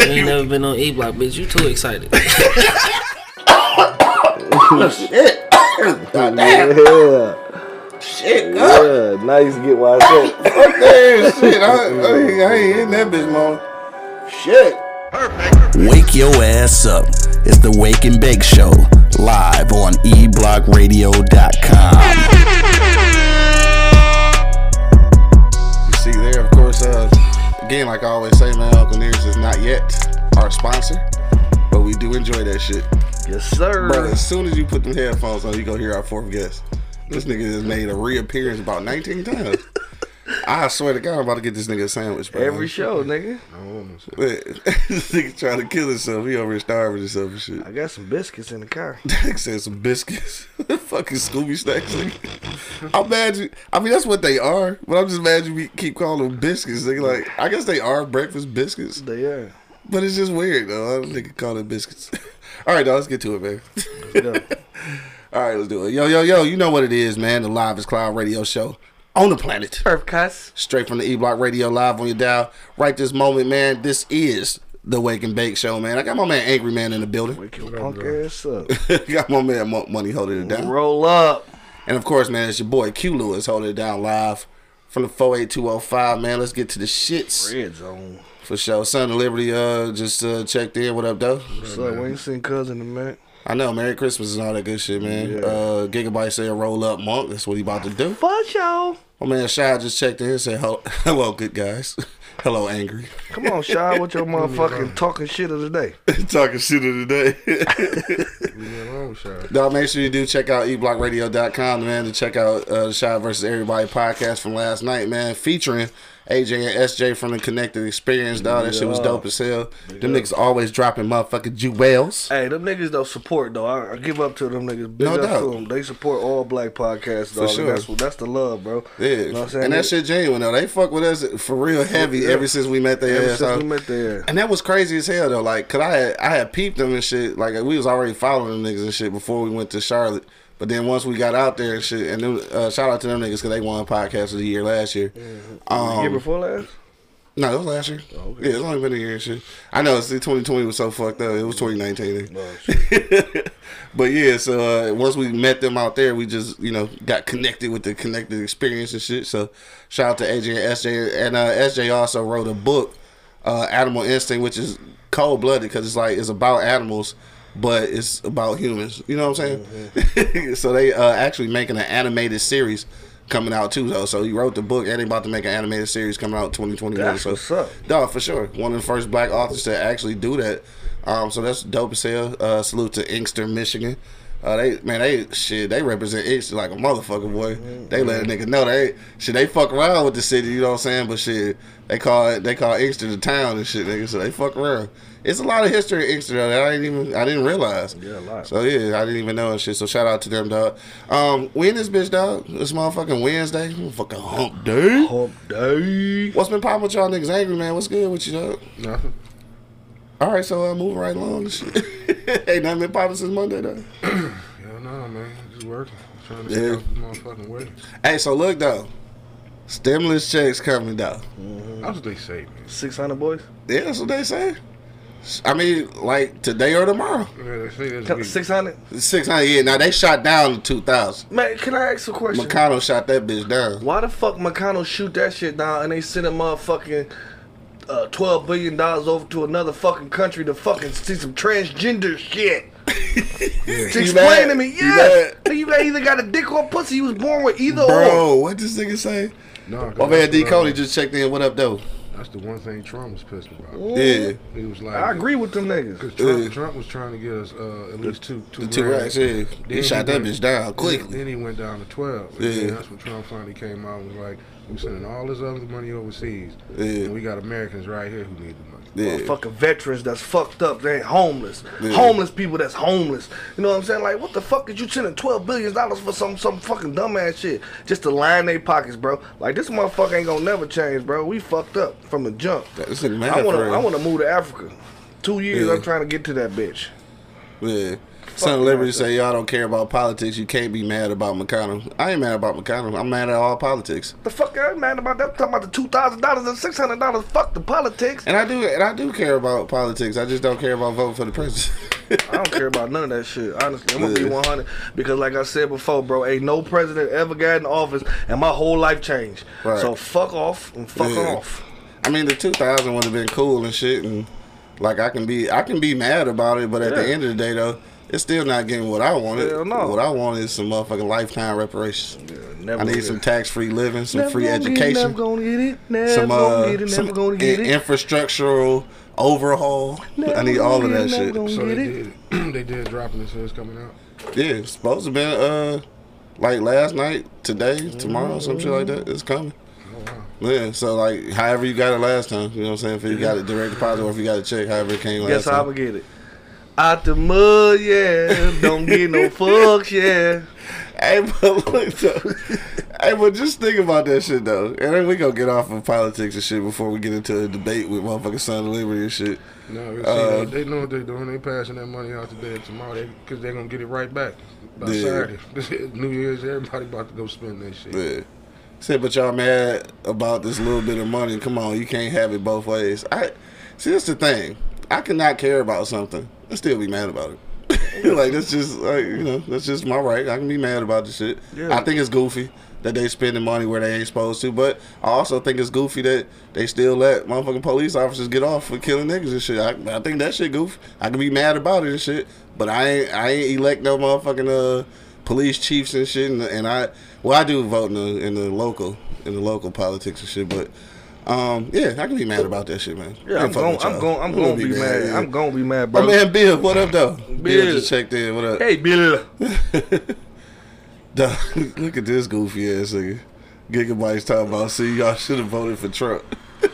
ain't never been on E-Block, bitch. You too excited. Shit. God damn. Yeah. Shit, Yeah, now you get why I said. Fuck that shit. I ain't in that bitch, man. Shit. Wake your ass up. It's the Wake and Bake Show, live on eblockradio.com. You see there, of course, again, like I always say, man, Uncle Nears is not yet our sponsor, but we do enjoy that shit. Yes, sir. Bro, as soon as you put them headphones on, you go hear our fourth guest. This nigga has made a reappearance about 19 times. I swear to God, I'm about to get this nigga a sandwich, bro. Every show, nigga. This nigga trying to kill himself. He over here starving himself and shit. I got some biscuits in the car. Nigga said some biscuits. Fucking Scooby snacks, nigga. I'm mad you. I mean, that's what they are, but I'm just mad you keep calling them biscuits, nigga. Like, I guess they are breakfast biscuits. They are. But it's just weird, though. I don't think you call it biscuits. All right, dog, let's get to it, man. Let's go. All right, let's do it. Yo, you know what it is, man. The Live is Cloud radio show on the planet. Earth cuss. Straight from the E-Block Radio live on your dial. Right this moment, man, this is the Wake and Bake Show, man. I got my man Angry Man in the building. Wake your punk ass up. Got my man Money holding it down. Roll up. And of course, man, it's your boy Q Lewis holding it down live from the 48205, man. Let's get to the shits. Red zone. For sure. Son of Liberty just checked in. What up, though? What's up? We ain't seen cousin in a minute. I know. Merry Christmas and all that good shit, man. Yeah. Gigabyte said roll up, Monk. That's what he about to do. For sure. My man Shy just checked in and said, hello, good guys. Hello, Angry. Come on, Shy. What your motherfucking talking shit of the day? Talking shit of the day. Dog, make sure you do check out eblockradio.com, man, to check out the Shy vs. Everybody podcast from last night, man, featuring AJ and SJ from the Connected Experience, dog. That shit was dope as hell. Them niggas always dropping motherfucking jewels. Hey, them niggas don't support though. I give up to them niggas. Big No up doubt. to them. They support all black podcasts, dog. For sure. That's the love, bro. Yeah, You know what I'm saying? and that shit genuine though. They fuck with us for real heavy ever since we met their Ever ass. since we met their And that was crazy as hell though. Like, cause I had peeped them and shit. Like, we was already following them niggas and shit before we went to Charlotte. But then once we got out there and shit, and them, shout out to them niggas because they won podcast of the year last year. the year before last. No, that was last year. Oh, okay. Yeah, it's only been a year and shit. I know, see, 2020 was so fucked up. It was 2019. Oh, shit. But yeah, so once we met them out there, we just, got connected with the Connected Experience and shit. So shout out to AJ and SJ. And SJ also wrote a book, Animal Instinct, which is cold-blooded because it's about animals, but it's about humans. You know what I'm saying? Mm-hmm. So they actually making an animated series coming out too, though. So he wrote the book and they about to make an animated series coming out 2021. That's so what's up. dog, for sure. One of the first black authors to actually do that. So that's dope as hell. Salute to Inkster, Michigan. They represent Inkster like a motherfucker, boy. They let a nigga know they fuck around with the city, you know what I'm saying? But shit, they call Inkster the town and shit, nigga. So they fuck around. It's a lot of history in Inkster though, that I didn't realize. Yeah, a lot. So yeah, I didn't even know and shit. So shout out to them, dog. We in this bitch, dog. This motherfucking Wednesday, motherfucking hump day. Hump day. What's been popping with y'all niggas? Angry Man, what's good with you, dog? Nothing. All right, so moving right along and shit. Ain't nothing been popping since Monday, though. Hell no, man. Just working. Trying to get out this motherfucking way. Hey, so look though, stimulus checks coming though. That's what they say, man. 600 boys. Yeah, that's what they say. I mean, like today or tomorrow. Yeah, they say this week. 600. 600. Yeah, now they shot down in 2000. Man, can I ask a question? McConnell shot that bitch down. Why the fuck McConnell shoot that shit down and they send a motherfucking $12 billion over to another fucking country to fucking see some transgender shit? To explain to me, yes. You either got a dick or pussy. You was born with either or. Bro, what this nigga say? No, My man D. Cody just checked in. What up, though? That's the one thing Trump was pissed about. Yeah. He was like, I agree with them niggas. Because Trump was trying to get us at least two The 2 racks, yeah. He shot that bitch down quickly. Then he went down to 12. Yeah. And that's when Trump finally came out and was like, we're sending all this other money overseas. Yeah. And we got Americans right here who need the money. Yeah. Fucking veterans that's fucked up. They ain't homeless. Homeless people that's homeless. You know what I'm saying? Like, what the fuck is you sending $12 billion for some fucking dumbass shit just to line their pockets, bro? Like, this motherfucker ain't gonna never change, bro. We fucked up from the jump. This nigga mad I for real. wanna move to Africa. 2 years I'm trying to get to that bitch. Yeah. Son of Liberty say y'all don't care about politics. You can't be mad about McConnell. I ain't mad about McConnell. I'm mad at all politics. The fuck I ain't mad about that. I'm talking about the $2,000 and $600. Fuck the politics. And I do care about politics. I just don't care about voting for the president. I don't care about none of that shit. Honestly, I'm gonna be 100 because, like I said before, bro, ain't no president ever got in office and my whole life changed. Right. So fuck off and fuck off. I mean, the 2000 would have been cool and shit, and like I can be mad about it, but at the end of the day, though, it's still not getting what I wanted. Hell no. What I want is some motherfucking lifetime reparations. Yeah, I need some tax-free living, some free Never education, gonna get it. Never some gonna get it. Never gonna get it. infrastructural overhaul. I need all of that shit. So they did drop it and so it's coming out. Yeah, it's supposed to be like last night, today, tomorrow, some shit like that. It's coming. Oh wow. Yeah, so like however you got it last time, you know what I'm saying? If you got it direct deposit or if you got a check, however it came last Guess time. how I'm gonna get it. Out the mud, yeah. Don't get no fucks, yeah. Hey, but look though. Hey, but just think about that shit though. And then we gonna get off of politics and shit before we get into a debate with motherfucking Son of Liberty and shit. No, they know what they're doing. They passing that money out today and tomorrow because they're gonna get it right back by Saturday. New Year's, everybody about to go spend that shit. Yeah. Said, but y'all mad about this little bit of money. Come on, you can't have it both ways. See, that's the thing. I cannot care about something and still be mad about it. Like, that's just, like, you know, that's just my right. I can be mad about the shit. Yeah. I think it's goofy that they spending money where they ain't supposed to, but I also think it's goofy that they still let motherfucking police officers get off for killing niggas and shit. I think that shit goofy. I can be mad about it and shit, but I ain't elect no motherfucking police chiefs and shit, and I do vote in the local politics and shit, but yeah, I can be mad about that shit, man. Yeah, I'm gonna be mad. Yeah. I'm gonna be mad, bro. My man Bill, what up though? Bill just checked in. What up? Hey, Bill. Dog, look at this goofy ass nigga. Gigabytes talking about, see, y'all should have voted for Trump.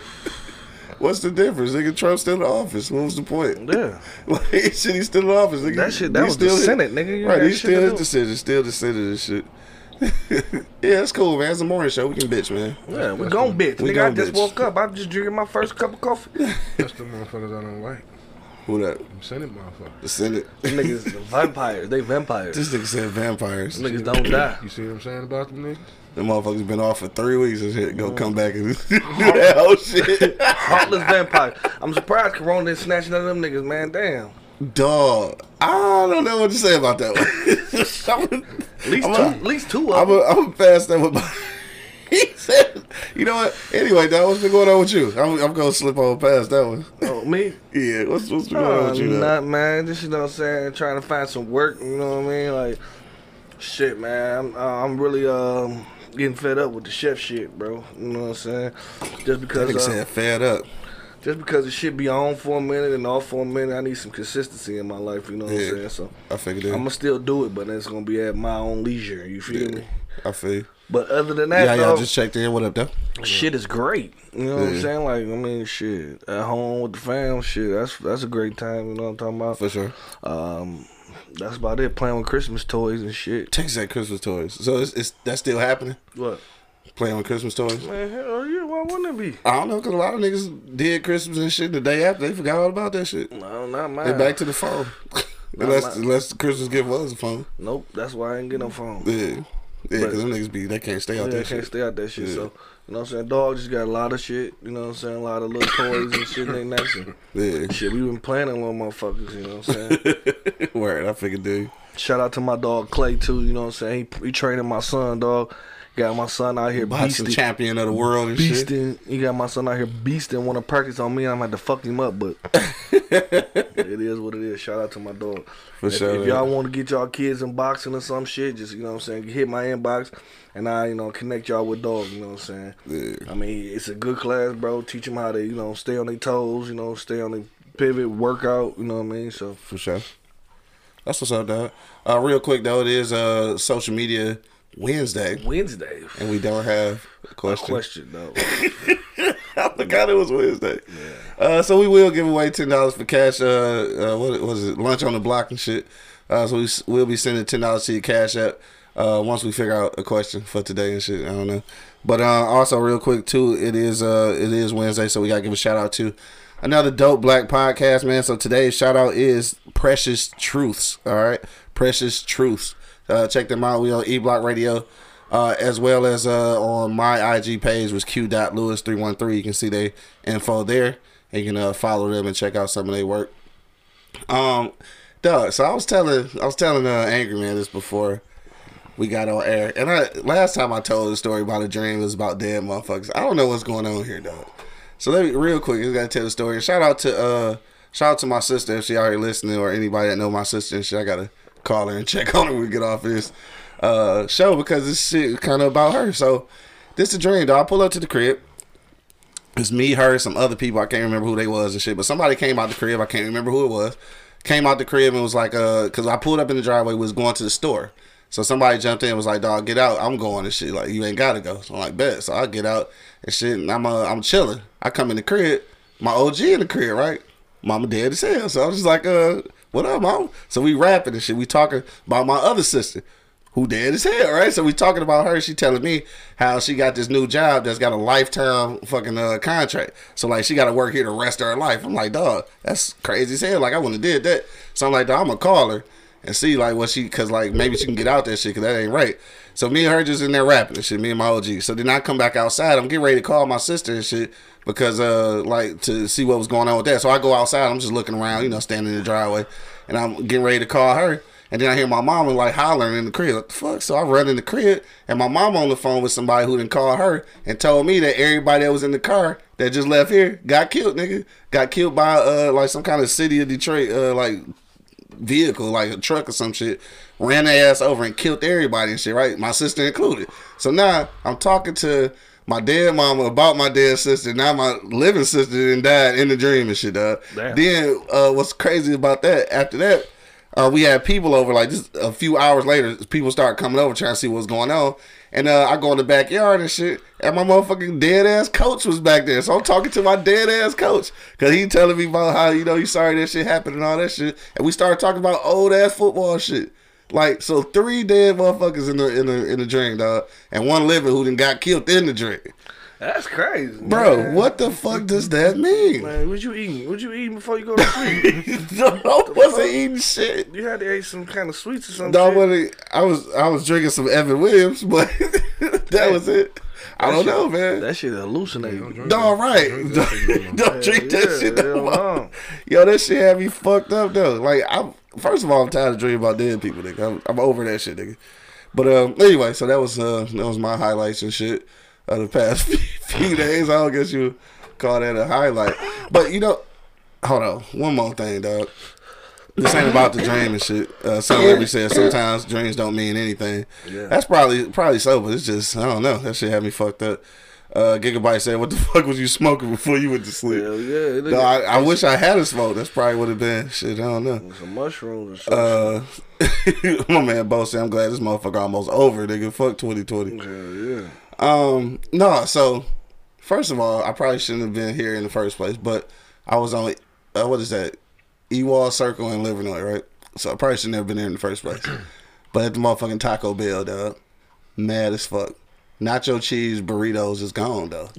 What's the difference? Nigga, Trump's still in office. What was the point? Yeah. Like, shit, he's still in office. Nigga. That was the Senate, nigga. Right, he's still his decision. Still the Senate and shit. Yeah, that's cool, man. It's a morning show. We can bitch, man. Yeah, we gon' bitch. We Nigga, gon' I just bitch. woke up. I'm just drinking my first cup of coffee. That's the motherfuckers I don't like. Who that? Them Senate motherfuckers. The Senate. Them niggas vampires. They vampires. This nigga said vampires. Them niggas don't die. You see what I'm saying about them niggas? Them motherfuckers been off for 3 weeks and shit. Go come back and do that whole shit. Heartless vampires. I'm surprised Corona didn't snatch none of them niggas, man. Damn. Dog, I don't know what to say about that one. At least two I'm of them. gonna pass that with my. He said, you know what? Anyway, dog, what's been going on with you? I'm gonna slip on past that one. Oh, me? Yeah, what's been going on with you? Though? Not, man. Just, you know what I'm saying, trying to find some work, you know what I mean? Like, shit, man. I'm really getting fed up with the chef shit, bro. You know what I'm saying? Just because Nigga said fed up. just because the shit be on for a minute and off for a minute, I need some consistency in my life, you know what I'm saying? So I figured it. I'm gonna still do it, but it's gonna be at my own leisure, you feel me? I feel you. But other than that, Yeah, though, just checked in. What up, though? shit is great. You know what I'm Yeah. saying? Like, I mean, shit, at home with the fam, shit, that's a great time, you know what I'm talking about? For sure. That's about it, playing with Christmas toys and shit. Texas at Christmas toys. So it's that's still happening? What? Playing with Christmas toys? Man, hell yeah, why wouldn't it be? I don't know, because a lot of niggas did Christmas and shit the day after. They forgot all about that shit. No, not mine. They back to the phone. unless the Christmas gift was a phone. Nope, that's why I ain't get no phone. Yeah. Yeah, because them niggas they can't stay out Yeah, that I can't shit. stay out that shit. Yeah. So, you know what I'm saying? Dog just got a lot of shit. You know what I'm saying? A lot of little toys and shit. They nice. And Yeah. shit, we been playing on little motherfuckers. You know what I'm saying? Word, I figured, dude. Shout out to my dog Clay too. You know what I'm saying? He training my son, dog. Got my son out here Boxing beasting. champion of the world and shit. Beasting. He got my son out here beasting. Want to practice on me? I'm gonna have to fuck him up, but it is what it is. Shout out to my dog. For sure. If y'all want to get y'all kids in boxing or some shit, just, you know what I'm saying, hit my inbox and I, you know, connect y'all with dog. You know what I'm saying? Yeah. I mean, it's a good class, bro. Teach them how to, you know, stay on their toes. You know, stay on their pivot, workout. You know what I mean? So For sure. That's what's up, dog. Real quick, though, it is Social Media Wednesday. Wednesday. And we don't have a question. Question though. I forgot it was Wednesday. Yeah. So we will give away $10 for cash. What was it? Lunch on the block and shit. So we'll be sending $10 to your cash app once we figure out a question for today and shit. I don't know. But also real quick too, it is Wednesday, so we gotta give a shout out to another dope black podcast, man. So today's shout out is Precious Truths. All right, Precious Truths. Check them out. We on E Block Radio, as well as on my IG page was q.lewis313. You can see their info there, and you can follow them and check out some of their work. Dog. So I was telling Angry Man this before we got on air, and last time I told the story about a dream was about dead motherfuckers. I don't know what's going on here, dog. So let me real quick. I just gotta tell the story. Shout out to my sister if she out here listening, or anybody that know my sister and shit. I gotta call her and check on her when we get off this show, because this shit is kind of about her. So this is a dream, dog. I pull up to the crib. It's me, her, some other people. I can't remember who they was and shit, but somebody came out the crib. I can't remember who it was. Came out the crib and was like, because I pulled up in the driveway, was going to the store. So somebody jumped in and was like, dog, get out. I'm going and shit. Like, you ain't got to go. So I'm like, bet. So I get out and shit, and I'm chilling. I come in the crib. My OG in the crib, right? Mama dead as hell. So I was just like, what up, mom? So we rapping and shit. We talking about my other sister, who dead as hell, right? So we talking about her. She telling me how she got this new job that's got a lifetime fucking contract. So like she got to work here the rest of her life. I'm like, dog, that's crazy as hell. Like I wouldn't have did that. So I'm like, dog, I'm gonna call her and see like what she, cause like maybe she can get out that shit, cause that ain't right. So me and her just in there rapping and shit. Me and my OG. So then I come back outside. I'm getting ready to call my sister and shit, because like to see what was going on with that. So I go outside. I'm just looking around, you know, standing in the driveway, and I'm getting ready to call her. And then I hear my mama like hollering in the crib. What the fuck? So I run in the crib, and my mama on the phone with somebody who didn't call her and told me that everybody that was in the car that just left here got killed, nigga. Got killed by like some kind of city of Detroit like vehicle, like a truck or some shit. Ran their ass over and killed everybody and shit, right? My sister included. So now I'm talking to my dead mama about my dead sister. Now my living sister done died in the dream and shit, dog. Damn. Then what's crazy about that, after that, we had people over, like just a few hours later, people start coming over trying to see what's going on. And I go in the backyard and shit, and my motherfucking dead ass coach was back there. So I'm talking to my dead ass coach, because he telling me about how, you know, he's sorry that shit happened and all that shit. And we started talking about old ass football shit. Like, so 3 dead motherfuckers in the dream, dog, and 1 living who done got killed in the dream. That's crazy, bro. Man. What the fuck does that mean? Man, what you eating? What you eating before you go to sleep? I wasn't eating shit. You had to eat some kind of sweets or something. No, I was drinking some Evan Williams, but that was it. I don't know, man. That shit hallucinating. No, right. Don't drink that shit no more. Yo, that shit had me fucked up though. Like, first of all, I'm tired of dreaming about dead people, nigga. I'm over that shit, nigga. But anyway, so that was my highlights and shit of the past few days. I don't guess you would call that a highlight. But you know, hold on, one more thing, dog. This ain't about the dream and shit. Something like we said, sometimes dreams don't mean anything. Yeah. That's probably so, but it's just, I don't know. That shit had me fucked up. Gigabyte said, what the fuck was you smoking before you went to sleep? Hell yeah. No, I wish I had a smoke. That's probably would have been shit. I don't know. Some mushrooms or something. My man Bo said, I'm glad this motherfucker almost over, nigga. Fuck 2020. Yeah. No, so first of all, I probably shouldn't have been here in the first place, but I was on what is that? Ewald Circle in Livernois, right? So I probably shouldn't have been there in the first place. But at the motherfucking Taco Bell, dog, mad as fuck. Nacho cheese burritos is gone though.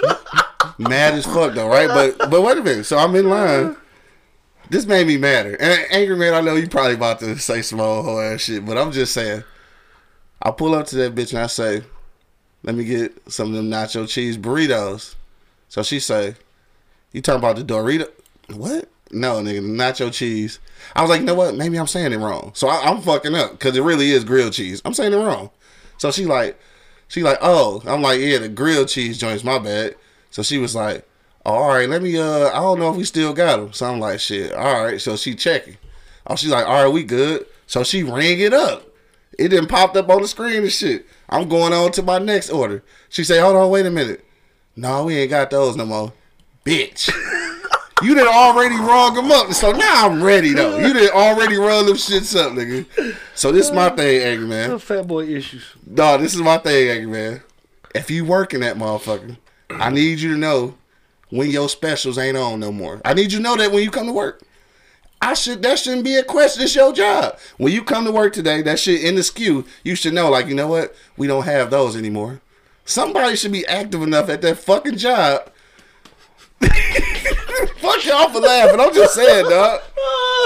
Mad as fuck though, right? But wait a minute. So I'm in line. This made me madder. And Angry Man, I know you probably about to say some old whole ass shit, but I'm just saying. I pull up to that bitch and I say, let me get some of them nacho cheese burritos. So she say, you talking about the Dorito? What? No, nigga, the nacho cheese. I was like, you know what? Maybe I'm saying it wrong. So I'm fucking up, because it really is grilled cheese. I'm saying it wrong. So she like, oh. I'm like, yeah, the grilled cheese joints, my bad. So she was like, oh, all right, let me, I don't know if we still got them. So I'm like, shit, all right. So she checking. Oh, she's like, all right, we good. So she rang it up. It didn't pop up on the screen and shit. I'm going on to my next order. She say, hold on, wait a minute. No, we ain't got those no more. Bitch. You done already rung them up. So now I'm ready, though. You done already run them shits up, nigga. So this is my thing, Angry Man. Some fat boy issues. No, this is my thing, Angry Man. If you working that motherfucker, I need you to know when your specials ain't on no more. I need you to know that when you come to work. That shouldn't be a question. It's your job. When you come to work today, that shit in the SKU, you should know, like, you know what? We don't have those anymore. Somebody should be active enough at that fucking job. Fuck y'all for laughing. I'm just saying, dog.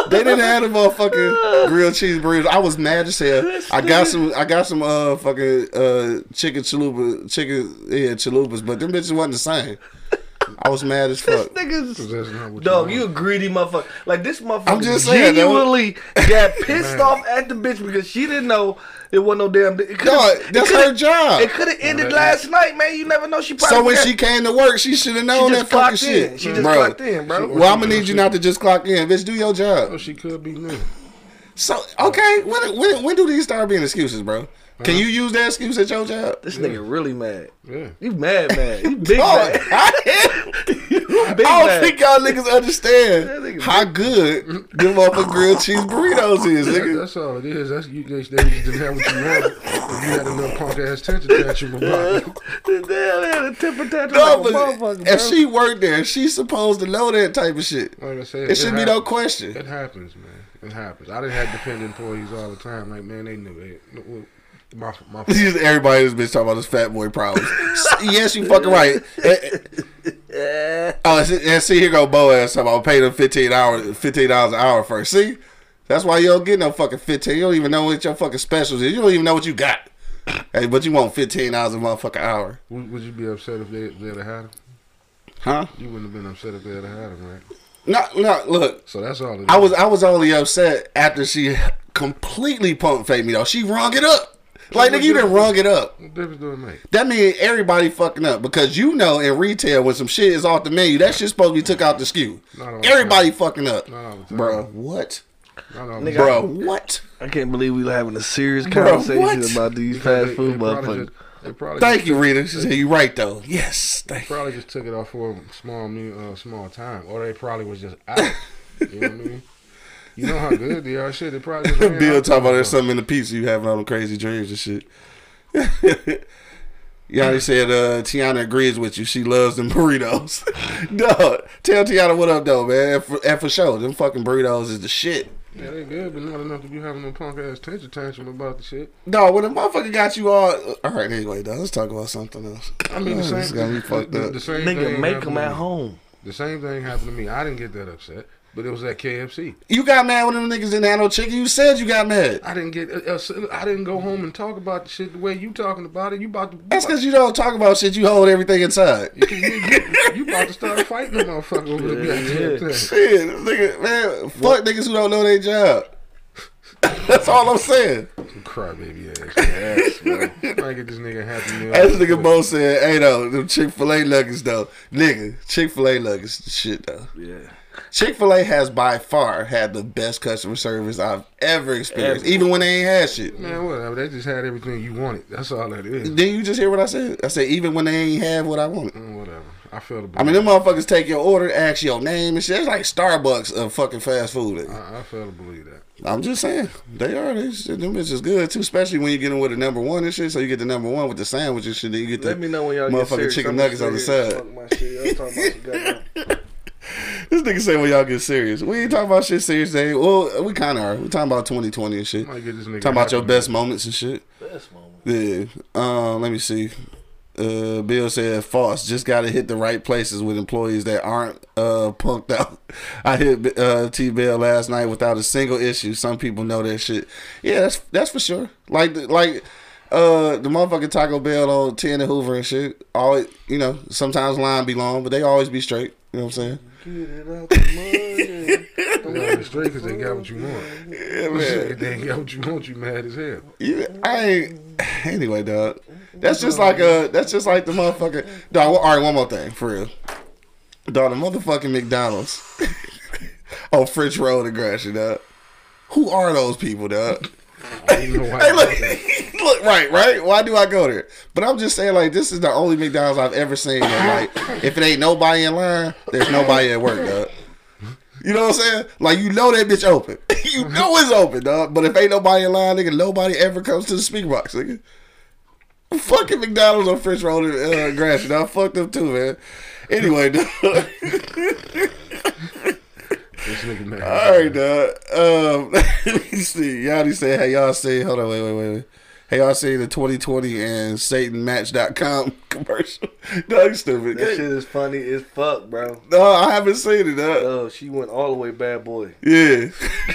They didn't have the motherfucking grilled cheese burritos. I was mad as hell. I got some fucking chicken chalupas, but them bitches wasn't the same. I was mad as fuck. Niggas, dog, you a greedy motherfucker. Like this motherfucker I'm just saying, genuinely got pissed off at the bitch because she didn't know it wasn't no damn. That's her job. It could have ended last night, man. You never know. She probably so when she came to work, she should have known that fucking shit. She just clocked in, bro. Well, I'm gonna need you not to just clock in, bitch. Do your job. Oh, she could be new. So okay, when do these start being excuses, bro? Can you use that excuse at your job? This nigga really mad. Yeah. You mad. You big mad. I don't think y'all niggas understand how good them motherfucking grilled cheese burritos is, nigga. That's all it is. That's you. They just didn't have what you wanted. If you had a little punk ass tension tantrum about it. They had a temper tantrum No, like a but motherfucker, if bro. she worked there, she's supposed to know that type of shit. Like I said, It should be no question. It happens, man. It happens. I didn't have dependent employees all the time. Like, man, they knew it. My Everybody in this bitch talking about this fat boy problems. Yes, you fucking right. And see, here go Boaz talking about pay them $15 an hour first. See, that's why you don't get no fucking 15. You don't even know what your fucking specials is. You don't even know what you got. Hey, but you want $15 a motherfucking hour. Would you be upset if they'd have had him? Huh? You wouldn't have been upset if they'd have had him, right? No, look. So that's all it is. I was only upset after she completely pump faked me though. She rung it up. Like, nigga, you done rung it up. What difference do it make? That means everybody fucking up. Because you know in retail when some shit is off the menu, that shit's supposed to be took out the SKU. Everybody fucking up. Bro, what? Bro, what? I can't believe we were having a serious conversation about these fast food motherfuckers. Thank you, Rita. She said you right though. Yes, thank you. Probably just took it off for a small time. Or they probably was just out. You know what I mean? You know how good they are. Shit, they probably just Bill talking about there's something in the pizza you having all them crazy dreams and shit. Yanni said Tiana agrees with you. She loves them burritos. Dog, tell Tiana what up though, man. And for sure, them fucking burritos is the shit. Yeah, they good, but not enough to be having no punk ass tension tantrum about the shit. No, when the motherfucker got you all right, anyway, dog, let's talk about something else. I mean, the same thing. The same nigga thing make them at home. The same thing happened to me. I didn't get that upset. But it was at KFC. You got mad when them niggas didn't have no chicken. You said you got mad. I didn't go home and talk about the shit the way you talking about it. That's because you don't talk about shit. You hold everything inside. You about to start fighting the motherfucker over the goddamn thing. Shit, nigga, man. Fuck niggas who don't know their job. That's all I'm saying. Some crybaby ass, man. I get this nigga happy meal. As nigga Bo said, hey though, them Chick-fil-A nuggets though. Nigga, Chick-fil-A nuggets shit though. Yeah. Chick-fil-A has by far had the best customer service I've ever experienced, even when they ain't had shit. Man, whatever. They just had everything you wanted. That's all that is. Didn't you just hear what I said? I said even when they ain't have what I wanted. Whatever. I feel the. I mean, them motherfuckers take your order, ask your name and shit. It's like Starbucks of fucking fast food. I fail to believe that. I'm just saying, they are. Them bitches good too, especially when you get them with the number one and shit. So you get the number one with the sandwich and shit. Then you get the Let me know when y'all motherfucking get serious. chicken nuggets on the side. Fuck my shit. Y'all talking about some goddamn. This nigga say when y'all get serious. We ain't talking about shit serious today. Well, we kind of are. We talking about 2020 and shit. Talking about your best moments and shit. Best moment. Yeah. Let me see. Bill said false. Just got to hit the right places with employees that aren't punked out. I hit T Bell last night without a single issue. Some people know that shit. Yeah, that's for sure. Like the motherfucking Taco Bell on 10 and Hoover and shit. Always, you know, sometimes line be long, but they always be straight. You know what I'm saying? Get it out the mud. They straight because they got what you want. Yeah, man. If they ain't got what you want, you mad as hell. I ain't. Anyway, dog. That's just like the motherfucker. Dog. All right, one more thing for real. Dog, the motherfucking McDonald's on French Road in Gratiot, dog. Who are those people, dog? Hey, look, right. Why do I go there? But I'm just saying, like, this is the only McDonald's I've ever seen that, like, if it ain't nobody in line, there's nobody at work, dog. You know what I'm saying? Like, you know that bitch open. You know it's open, dog. But if ain't nobody in line, nigga, nobody ever comes to the speaker box, nigga. Fucking McDonald's on French Road in Gratiot, dog. Fuck them too, man. Anyway, dog. Alright, dog. Let me see. Y'all say, hey, y'all say, hold on, wait. Hey, y'all seen the 2020 and SatanMatch.com commercial? Dog, stupid. That shit is funny as fuck, bro. No, I haven't seen it, dog. Oh, she went all the way bad boy. Yeah.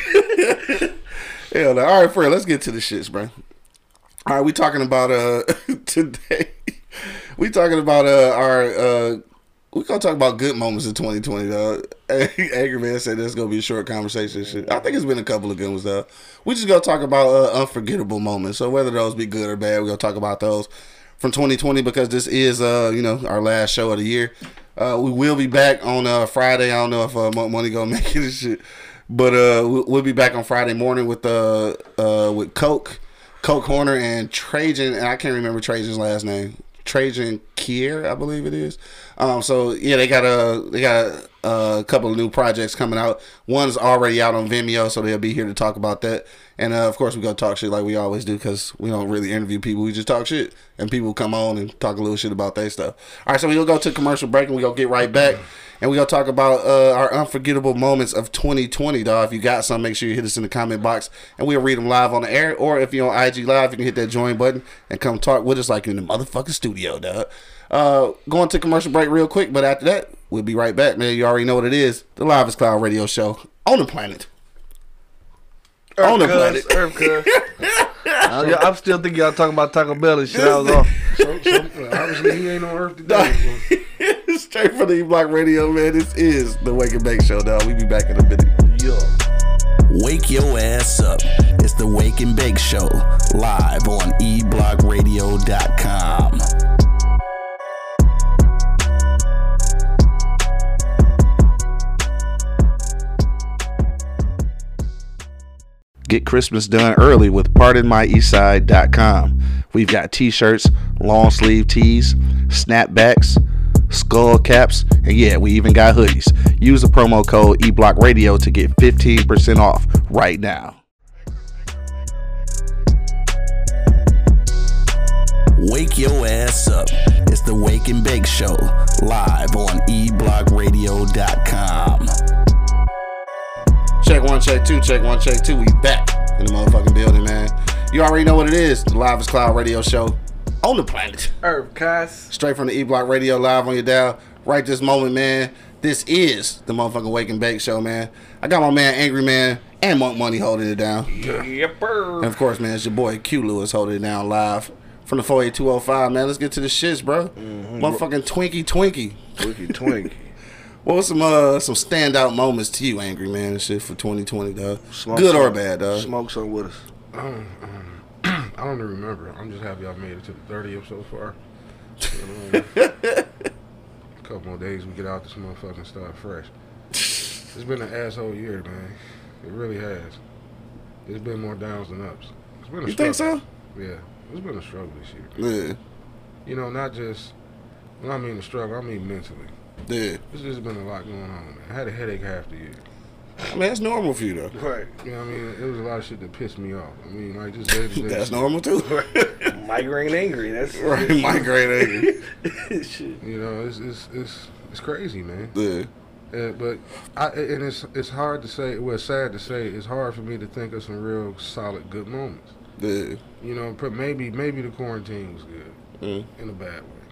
Hell no. All right, Fred, let's get to the shits, bro. All right, we talking about today. We talking about we gonna talk about good moments in 2020, dog. Angry Man said that's gonna be a short conversation and shit. I think it's been a couple of good ones, though. We just gonna talk about unforgettable moments. So whether those be good or bad, we gonna talk about those from 2020 because this is our last show of the year. We will be back on Friday. I don't know if Money gonna make it and shit, but we'll be back on Friday morning with Coke Horner and Trajan, and I can't remember Trajan's last name. Trajan Kier, I believe it is. So yeah, they got a couple of new projects coming out. One's already out on Vimeo, so they'll be here to talk about that. And of course, we're gonna talk shit like we always do because we don't really interview people. We just talk shit, and people come on and talk a little shit about their stuff. All right, so we'll go to commercial break and we gonna get right back. And we're going to talk about our unforgettable moments of 2020, dog. If you got some, make sure you hit us in the comment box, and we'll read them live on the air. Or if you're on IG Live, you can hit that join button and come talk with us like you're in the motherfucking studio, dog. Going to commercial break real quick, but after that, we'll be right back, man. You already know what it is. The Live is Cloud radio show on the planet. On the planet. I'm still thinking y'all talking about Taco Bell and shit. I was off. So obviously, he ain't on Earth today. Straight from the E-Block Radio, man. This is the Wake and Bake Show, dog. We be back in a minute. Yo. Wake your ass up. It's the Wake and Bake Show, live on eblockradio.com. Get Christmas done early with PardonMyEastside.com. We've got t-shirts, long sleeve tees, snapbacks, skull caps, and yeah, we even got hoodies. Use the promo code eBlockRadio to get 15% off right now. Wake your ass up. It's the Wake and Bake Show, live on eblockradio.com. Check one, check two, check one, check two. We back in the motherfucking building, man. You already know what it is. The Live is Cloud radio show on the planet. Earth, Cass. Straight from the E-Block Radio, live on your dial. Right this moment, man. This is the motherfucking Wake and Bake Show, man. I got my man Angry Man and Monk Money holding it down. Yepper. And of course, man, it's your boy Q Lewis holding it down live from the 48205, man. Let's get to the shits, bro. Motherfucking Twinkie. Twinkie. What was some standout moments to you, Angry Man, and shit for 2020, dog? Good or bad, dog? Smoke some with us. I don't even remember. I'm just happy I made it to the 30th so far. A couple more days, we get out this motherfucker and start fresh. It's been an asshole year, man. It really has. It's been more downs than ups. It's been a You struggle. think so? Yeah. It's been a struggle this year. Yeah. You know, not just, when I mean the struggle, I mean mentally. Yeah. It's just been a lot going on, man. I had a headache half the year. I mean, that's normal for you, though. Right. You know what I mean? It was a lot of shit that pissed me off. I mean, like, just day-to-day That's shit. normal, too. Migraine angry. That's Right, migraine angry. shit. You know, it's crazy, man. Yeah. But it's hard to say. Well, it's sad to say. It's hard for me to think of some real solid good moments. Yeah. You know, but maybe the quarantine was good in a bad way.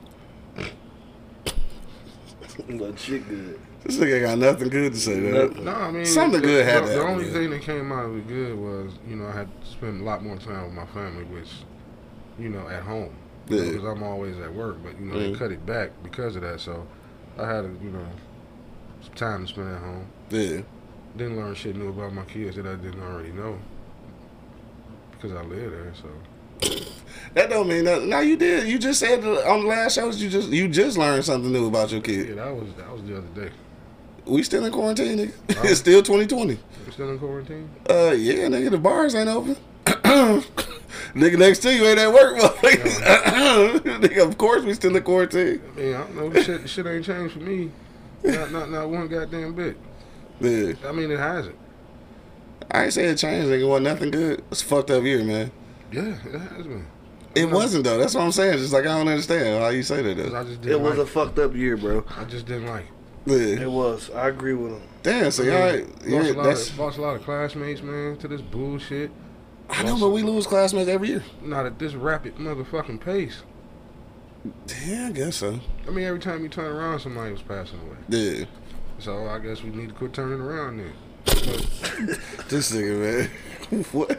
But shit good. This nigga got nothing good to say, though. No, I mean Something good had to The happen, only yeah. thing that came out of it good was, you know, I had to spend a lot more time with my family, which, you know, at home. Yeah. Because I'm always at work, but you know they cut it back because of that. So I had, you know, some time to spend at home. Yeah. Didn't learn shit new about my kids that I didn't already know because I live there. So That don't mean nothing. No, you did. You just said on the last shows you just learned something new about your kid. yeah, that was the other day. We still in quarantine, nigga. It's still 2020. You still in quarantine? Yeah, nigga, the bars ain't open. Nigga next to you ain't at work, motherfucker. Nigga, of course we still in quarantine. I mean, I don't know. Shit ain't changed for me. Not one goddamn bit. Yeah. I mean, it hasn't. I ain't say it changed, nigga. Wasn't nothing good. It's a fucked up year, man. Yeah, it has been. It wasn't, though. That's what I'm saying. Just like, I don't understand how you say that, 'Cause though. I just It didn't was like a fucked up year, bro. I just didn't like it. Yeah. It was. I agree with him. Damn, so y'all, yeah, Lost a lot of classmates, man, to this bullshit. I know, but we lose classmates every year. Not at this rapid motherfucking pace. Yeah, I guess so. I mean, every time you turn around, somebody was passing away. Yeah. So I guess we need to quit turning around then. This nigga, man. What?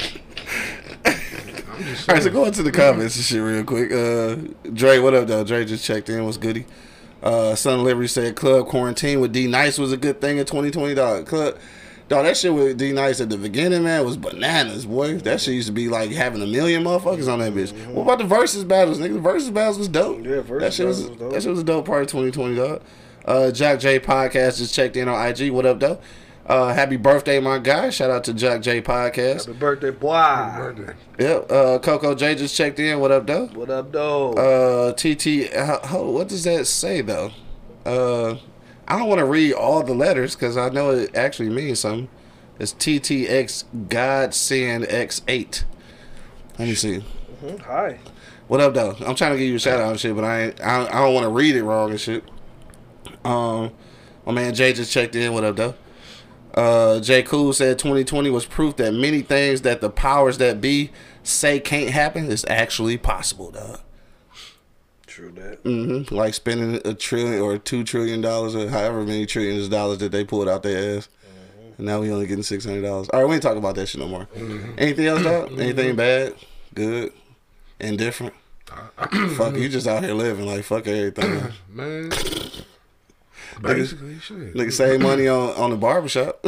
I'm just All right, so saying. go into the comments and shit real quick. Dre, what up, though? Dre just checked in. What's goody? Son of Liberty said club quarantine with D Nice was a good thing in 2020, dog. Club, dog, that shit with D Nice at the beginning, man, was bananas, boy. That shit used to be like having 1 million motherfuckers on that bitch. What about the versus battles, nigga? The versus battles was dope. Yeah, that shit was dope. That shit was a dope part of 2020, dog. Jack J Podcast just checked in on IG. What up, though? Happy birthday, my guy. Shout out to Jack J Podcast. Happy birthday, boy. Happy birthday. Yep. Coco J just checked in. What up, though? What up, though? TT, what does that say, though? I don't want to read all the letters because I know it actually means something. It's TTX Godsend X8. Let me see. Hi. What up, though? I'm trying to give you a shout out and shit, but I don't want to read it wrong and shit. My man Jay just checked in. What up, though? J. Cool said 2020 was proof that many things that the powers that be say can't happen is actually possible, dog. True that. Mm-hmm. Like spending $1 trillion or $2 trillion or however many trillions of dollars that they pulled out their ass. And now we only getting $600. All right, we ain't talking about that shit no more. Anything else, dog? Anything bad? Good? Indifferent? Fuck, you just out here living like fuck everything. Man. Basically, shit. Nigga save money on the barbershop.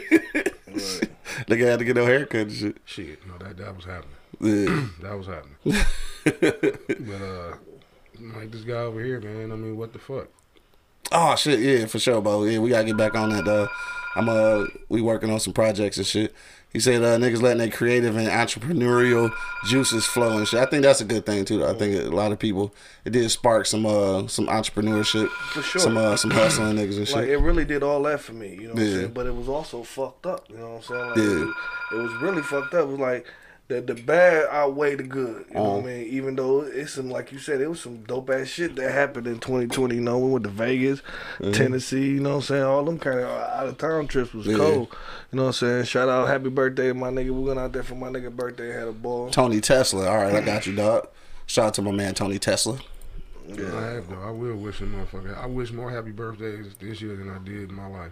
Nigga had to get no haircut and shit. Shit, no, that was happening. Yeah. That was happening. But, like this guy over here, man, I mean, what the fuck? Oh shit, yeah, for sure, bro. Yeah, we gotta get back on that. We working on some projects and shit. He said niggas letting their creative and entrepreneurial juices flow and shit. I think that's a good thing too, though. I think a lot of people, it did spark some entrepreneurship, For sure. some hustling niggas and shit. Like, it really did all that for me, you know what I'm Yeah. saying? But it was also fucked up, you know what I'm saying? Like, Yeah. it was really fucked up. It was like, the bad outweighed the good, you know what I mean? Even though it's some, like you said, it was some dope ass shit that happened in 2020, you know, we went to Vegas, Tennessee, you know what I'm saying? All them kind of out of town trips was cold, you know what I'm saying? Shout out, happy birthday to my nigga. We went out there for my nigga birthday, had a ball. Tony Tesla. All right, I got you, dog. Shout out to my man Tony Tesla. I have, though. I will wish him motherfucker. I wish more happy birthdays this year than I did in my life.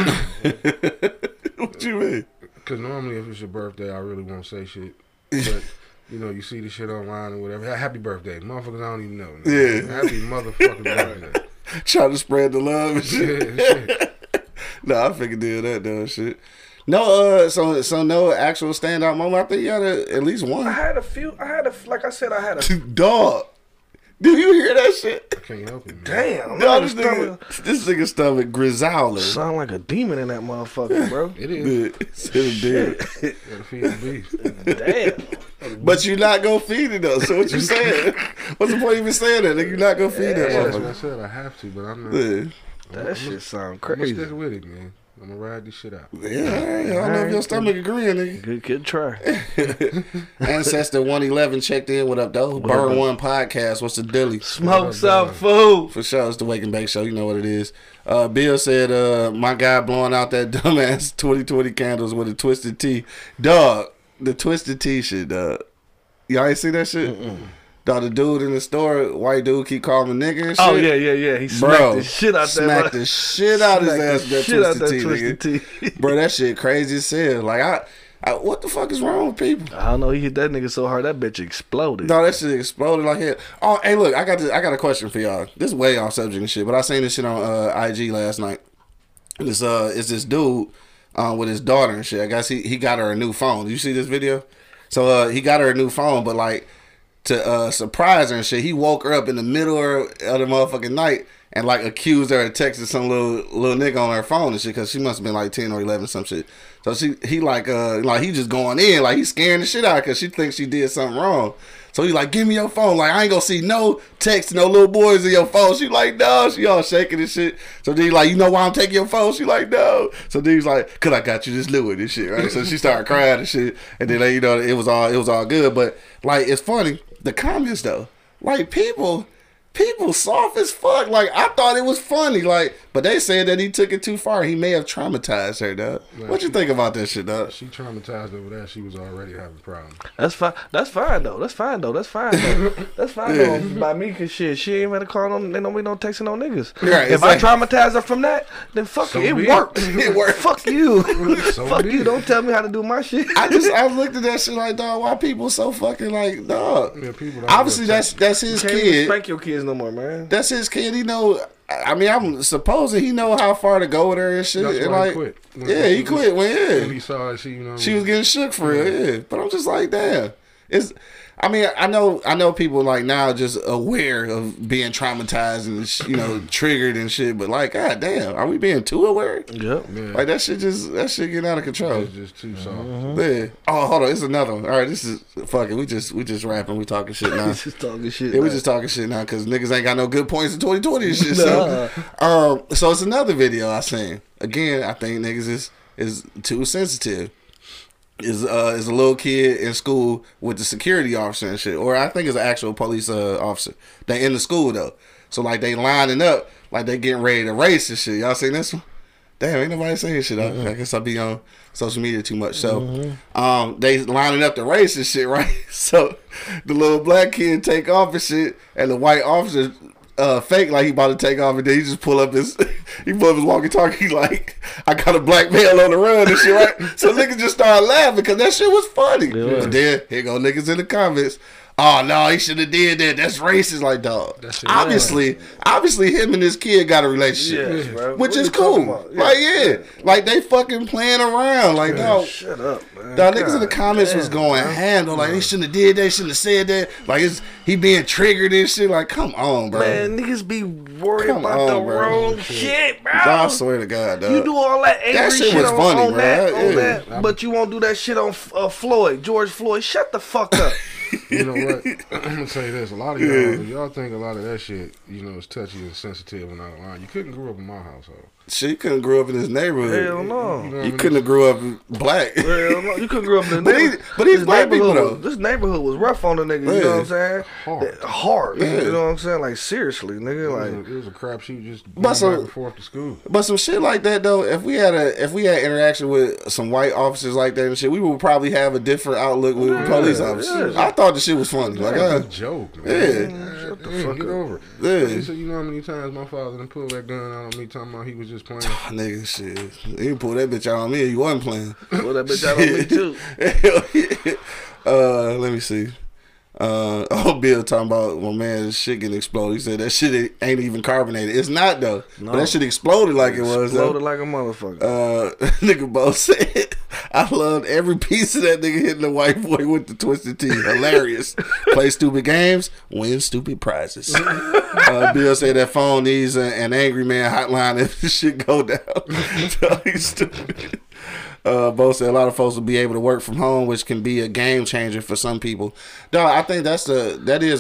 What you mean? Because normally if it's your birthday, I really won't say shit. But, you know, you see the shit online or whatever. Happy birthday. Motherfuckers I don't even know. Yeah. Happy motherfucking birthday. Trying to spread the love and shit. Yeah, shit. Nah, I figured did that though shit. No, so no actual standout moment. I think you had at least one. I had a, like I said, I had a, Dog. Do you hear that shit? I can't help it, man. damn. Dog, man, this nigga's stomach grizzowler. sound like a demon in that motherfucker, bro. It is. It did. Gotta feed the beast. Damn. But you not gonna feed it though. So what you saying? What's the point of even saying that? Nigga, you not gonna feed that That's what I motherfucker. said. I have to, but I'm not. Yeah. That shit sound I'm gonna crazy. stick with it, man. I'm gonna ride this shit out. Yeah, I don't know if your stomach agreeing, nigga. Good kid, try. Ancestor 111 checked in. What up, though? Burn One Podcast. What's the dilly? Smoke some food. For sure, it's the Wake and Bake Show. You know what it is. Bill said, my guy blowing out that dumbass 2020 candles with a twisted tea. Dog, the twisted tea shit, dog. Y'all ain't see that shit? Dog, the dude in the store, white dude, keep calling him nigga and shit. Oh yeah. He smacked the shit out that. Smacked the shit out his ass with that Shit out twisted that tea, twisted nigga. tea. Bro, that shit crazy as hell. Like, I what the fuck is wrong with people? I don't know. He hit that nigga so hard that bitch exploded. No, that shit exploded like hell. Oh, hey, look, I got a question for y'all. This is way off subject and shit, but I seen this shit on IG last night. It's this dude with his daughter and shit. I guess he got her a new phone. Did you see this video? So he got her a new phone, but like to surprise her and shit, he woke her up in the middle of the motherfucking night and like accused her of texting some little nigga on her phone and shit because she must have been like 10 or 11 some shit. So he he just going in like he's scaring the shit out because she thinks she did something wrong. So he like, give me your phone. Like, I ain't gonna see no text, no little boys in your phone. She like, no. She all shaking and shit. So then he like, you know why I'm taking your phone? She like, no. So then he's like, cause I got you this Louis and shit, right? So she started crying and shit. And then like, you know, it was all good. But like, it's funny. The comments though, like people People soft as fuck. Like, I thought it was funny. Like, but they said that he took it too far. He may have traumatized her, dog. What you think about that shit, dog? She traumatized over that. She was already having problems. That's fine. That's fine though. That's fine though. That's fine though. By me, cause shit, she ain't better call them. They don't be no texting no niggas. Right, if I traumatize her from that, then fuck So it. It be it. worked. It worked. Fuck you. So Fuck be you. it. Don't tell me how to do my shit. I looked at that shit like, dog, why people so fucking like, dog? Yeah, people don't Obviously, go that's his Can't even kid. spank your kids no more, man. That's his kid. He know. I mean, I'm supposing he know how far to go with her and shit. That's And why like, he quit. he quit when When he saw it, she she was getting shook for real. Yeah, but I'm just like, damn. It's. I mean, I know people like now just aware of being traumatized and triggered and shit. But like, god damn, are we being too aware? Yep. Yeah. Like that shit getting out of control. It's just too soft. Yeah. Oh, hold on, it's another one. All right, this is fucking. We just rapping. We talking shit now. Just talking shit. Yeah, we man. just talking shit now because niggas ain't got no good points in 2020 and shit. So it's another video I seen. Again, I think niggas is too sensitive. Is a little kid in school with the security officer and shit, or I think it's an actual police officer. They in the school though, so like they lining up, like they getting ready to race and shit. Y'all seen this one? Damn, ain't nobody saying shit. I guess I be on social media too much. So, they lining up to race and shit, right? So, the little black kid take off and shit, and the white officer fake like he about to take off, and then he just pull up his walkie-talkie like, I got a black male on the run and shit, right? So niggas just started laughing because that shit was funny. Yeah. But then here go niggas in the comments. Oh no, he should have did that. That's racist, like dog. shit Obviously, him and his kid got a relationship, Yes, bro. which What is you talking cool. about? Like like they fucking playing around, like dog. Shut up, man. Dog, niggas in the God comments was damn, going bro. handle like they shouldn't have did that, shouldn't have said that. Like he being triggered and shit. Like, come on, bro. Man, niggas be worried Come about on, the bro. wrong shit, bro. I swear to God, dog. You do all that angry That shit shit was on, funny, on bro. that, on Yeah. that, but you won't do that shit on George Floyd. Shut the fuck up. You know what? I'm gonna tell you this: a lot of y'all think a lot of that shit, is touchy and sensitive and out of line. You couldn't grow up in my household. Shit, you couldn't grow up in this neighborhood. Hell no. You know what I You mean? couldn't have grew up black. Hell no. You couldn't grow up in the But neighborhood. these This black people, neighborhood though. This neighborhood was rough on the nigga. You know what I'm saying? Hard. Hard. Yeah. You know what I'm saying? Like seriously, nigga. Like It was a crapshoot just going But back so- and forth to school. But some shit like that though, if we had interaction with some white officers like that and shit, we would probably have a different outlook with police officers. yeah. I thought the shit was funny. Like, That's a joke, man. yeah. Shut the fuck get over it. Yeah. So you know how many times my father done pulled that gun out on me talking about he was just playing. Nigga, shit. You pull that bitch out on me, you wasn't playing. well, that bitch out on me too. Let me see. Bill talking about my man's shit getting exploded. He said that shit ain't even carbonated. It's not though. But that shit exploded like it was. though. Exploded like a motherfucker. Nigga Bo said, I loved every piece of that nigga hitting the white boy with the twisted tea. Hilarious. Play stupid games, win stupid prizes. Bill said that phone needs an angry man hotline if this shit go down. So he's stupid. Bo said a lot of folks will be able to work from home, which can be a game changer for some people. Dog, I think that's a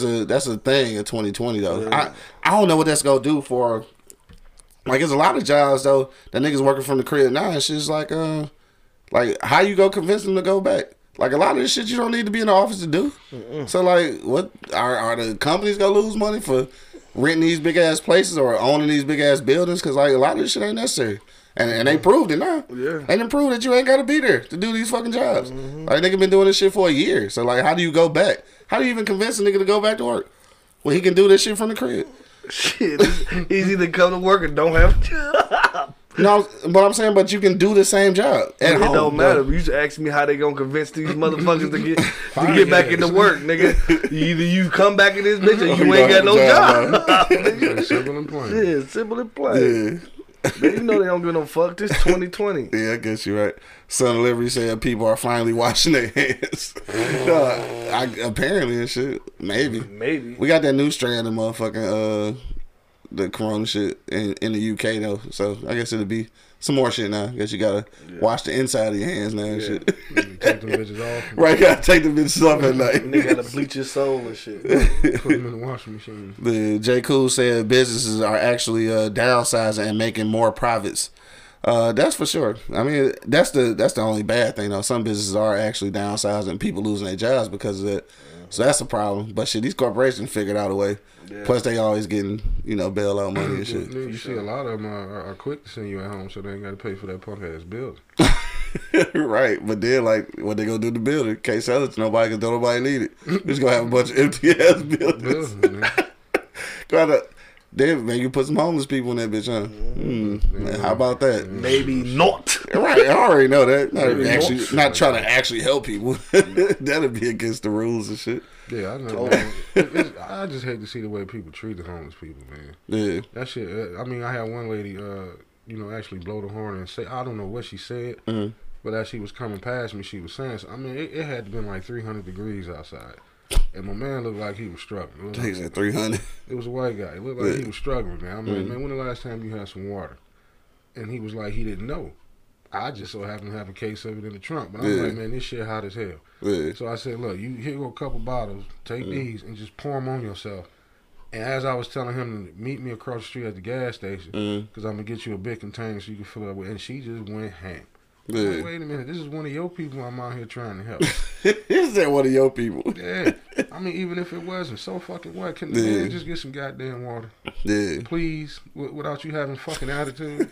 thing in 2020 though. I don't know what that's gonna do for. Like, there's a lot of jobs though that niggas working from the crib now. It's just like how you go convince them to go back? Like, a lot of this shit you don't need to be in the office to do. So like, what are the companies gonna lose money for renting these big ass places or owning these big ass buildings? Because like a lot of this shit ain't necessary. And they proved it now. Yeah. They done proved that you ain't got to be there to do these fucking jobs. Like, nigga been doing this shit for a year. So, like, how do you go back? How do you even convince a nigga to go back to work when he can do this shit from the crib? Shit, it's either come to work or don't have a job. No, but I'm saying, but you can do the same job at It home. don't matter. You just ask me how they gonna convince these motherfuckers to get back into work, nigga. Either you come back in this bitch or you ain't got no job. It's simple and plain. Yeah, simple and plain. Yeah. Man, you know they don't give no fuck. This 2020. Yeah, I guess you're right. Son of Liberty said people are finally washing their hands. Apparently and shit. Maybe. Maybe. We got that new strand of motherfucking the corona shit in the UK though. So I guess it'll be some more shit now. I guess you gotta wash the inside of your hands now and shit. Take them bitches off. Right, gotta take the bitches off at night. Nigga gotta bleach your soul and shit. Put them in the washing machine. The J. Cool said businesses are actually downsizing and making more profits. That's for sure. I mean, that's the only bad thing though. Some businesses are actually downsizing, people losing their jobs because of that. So that's a problem. But shit, these corporations figured out a way. Yeah. Plus, they always getting, bailout money and shit. You see a lot of them are quick to send you at home, so they ain't got to pay for that punk ass building. Right, but then what they gonna do to the building? Can't sell it to nobody because don't nobody need it. We're just gonna have a bunch of empty ass buildings. Then man, you put some homeless people in that bitch, huh? Man, how about that? Maybe not. Right, I already know that. Maybe Not trying to actually help people. That'd be against the rules and shit. Yeah, I know. Man. I just hate to see the way people treat the homeless people, man. Yeah, that shit. I mean, I had one lady, actually blow the horn and say, I don't know what she said, but as she was coming past me, she was saying, I mean, it had to been like 300 degrees outside. And my man looked like he was struggling. He said 300. It was a white guy. It looked like he was struggling, man. I'm like, man, when the last time you had some water? And he was like, he didn't know. I just so happened to have a case of it in the trunk. But I'm like, man, this shit hot as hell. Yeah. So I said, look, here go a couple bottles. Take these and just pour them on yourself. And as I was telling him to meet me across the street at the gas station, because I'm going to get you a big container so you can fill it up with. And she just went ham. Yeah. Like, wait a minute, this is one of your people I'm out here trying to help. Is that one of your people? Yeah. I mean, even if it wasn't, so fucking what? Can the man just get some goddamn water? Yeah. Please, without you having fucking attitude.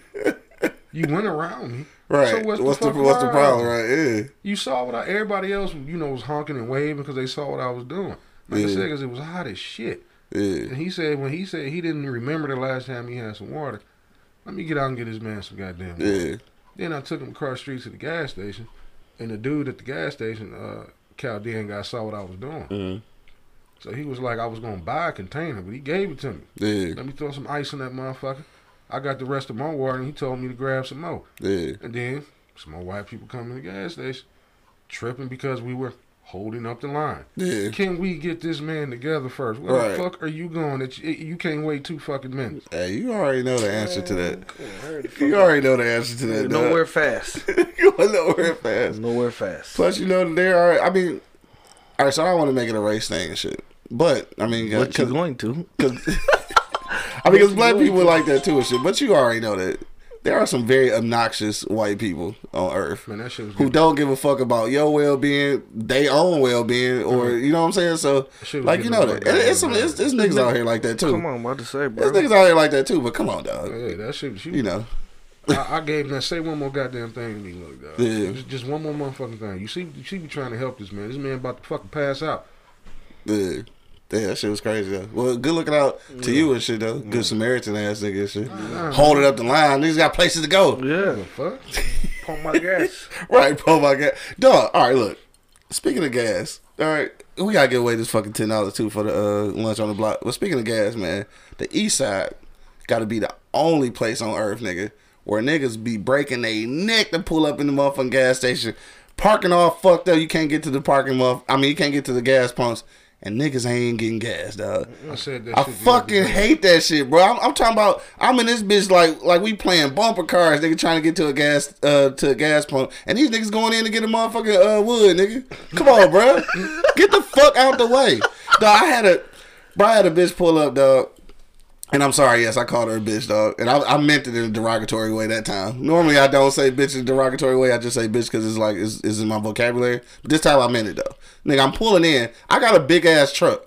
You went around me. Right. So what's the problem, right? Yeah. You saw what everybody else, was honking and waving because they saw what I was doing. Like I said, because it was hot as shit. Yeah. And he said, when he said he didn't remember the last time he had some water, let me get out and get this man some goddamn water. Yeah. Then I took him across the street to the gas station, and the dude at the gas station, Chaldean guy, saw what I was doing. So he was like, I was going to buy a container, but he gave it to me. Yeah. Let me throw some ice in that motherfucker. I got the rest of my water, and he told me to grab some more. Yeah. And then some more white people come to the gas station, tripping because we were holding up the line. Yeah. Can we get this man together first? Where the fuck are you going that you can't wait 2 fucking minutes? Hey, you already know the answer to that. You already know the answer to that. Nowhere fast. You are nowhere fast. Nowhere fast. Plus, there are, I mean, all right, so I don't want to make it a race thing and shit. But, I mean, what you going to? I mean, because black people like that too and shit. But you already know that there are some very obnoxious white people on Earth who don't give a fuck about your well-being, their own well-being, or you know what I'm saying. So, like, you know that it's niggas out here like that too. Come on, I'm about to say, bro. There's niggas out here like that too. But come on, dog. Yeah, that shit. I gave him that. Say one more goddamn thing to me, look, dog. Yeah. Just one more motherfucking thing. You see, be trying to help this man. This man about to fucking pass out. Yeah. Yeah, that shit was crazy though. Well, good looking out to you and shit though. Good Samaritan ass nigga and shit. Holding up the line. Niggas got places to go. Yeah. Fuck. Pump my gas. Right, pump my gas. Dog, all right, look. Speaking of gas, all right, we gotta give away this fucking $10 too for the lunch on the block. Well, speaking of gas, man, the east side gotta be the only place on earth, nigga, where niggas be breaking their neck to pull up in the motherfucking gas station, parking all fucked up. You can't get to the you can't get to the gas pumps. And niggas ain't getting gas, dog. I fucking hate that shit, bro. I'm talking about. I'm in this bitch like we playing bumper cars. Nigga trying to get to a gas pump, and these niggas going in to get a motherfucking wood, nigga. Come on, bro. Get the fuck out the way, dog. I had a bitch pull up, dog. And I'm sorry, yes, I called her a bitch, dog. And I meant it in a derogatory way that time. Normally, I don't say bitch in a derogatory way. I just say bitch because it's in my vocabulary. But this time, I meant it, though. Nigga, I'm pulling in. I got a big-ass truck.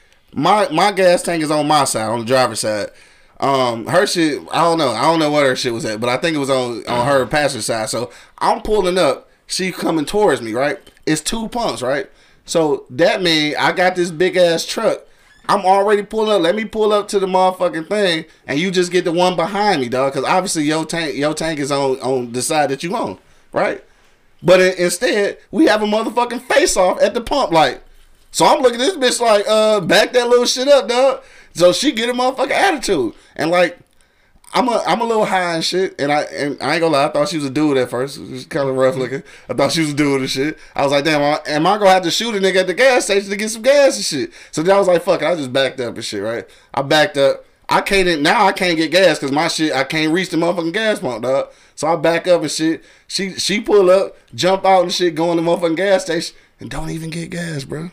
My gas tank is on my side, on the driver's side. Her shit, I don't know what her shit was at, but I think it was on her passenger side. So, I'm pulling up. She coming towards me, right? It's 2 pumps, right? So, that means I got this big-ass truck. I'm already pulling up. Let me pull up to the motherfucking thing, and you just get the one behind me, dog. Because obviously your tank is on the side that you on, right? But instead, we have a motherfucking face off at the pump, like. So I'm looking at this bitch like, back that little shit up, dog. So she get a motherfucking attitude, and like, I'm a little high and shit, and I ain't gonna lie, I thought she was a dude at first. She was kind of rough looking. I thought she was a dude and shit. I was like, damn, am I gonna have to shoot a nigga at the gas station to get some gas and shit? So then I was like, fuck it, I just backed up and shit, right? I backed up. I can't get gas because my shit, I can't reach the motherfucking gas pump, dog. So I back up and shit. She pull up, jump out and shit, go in the motherfucking gas station, and don't even get gas, bro.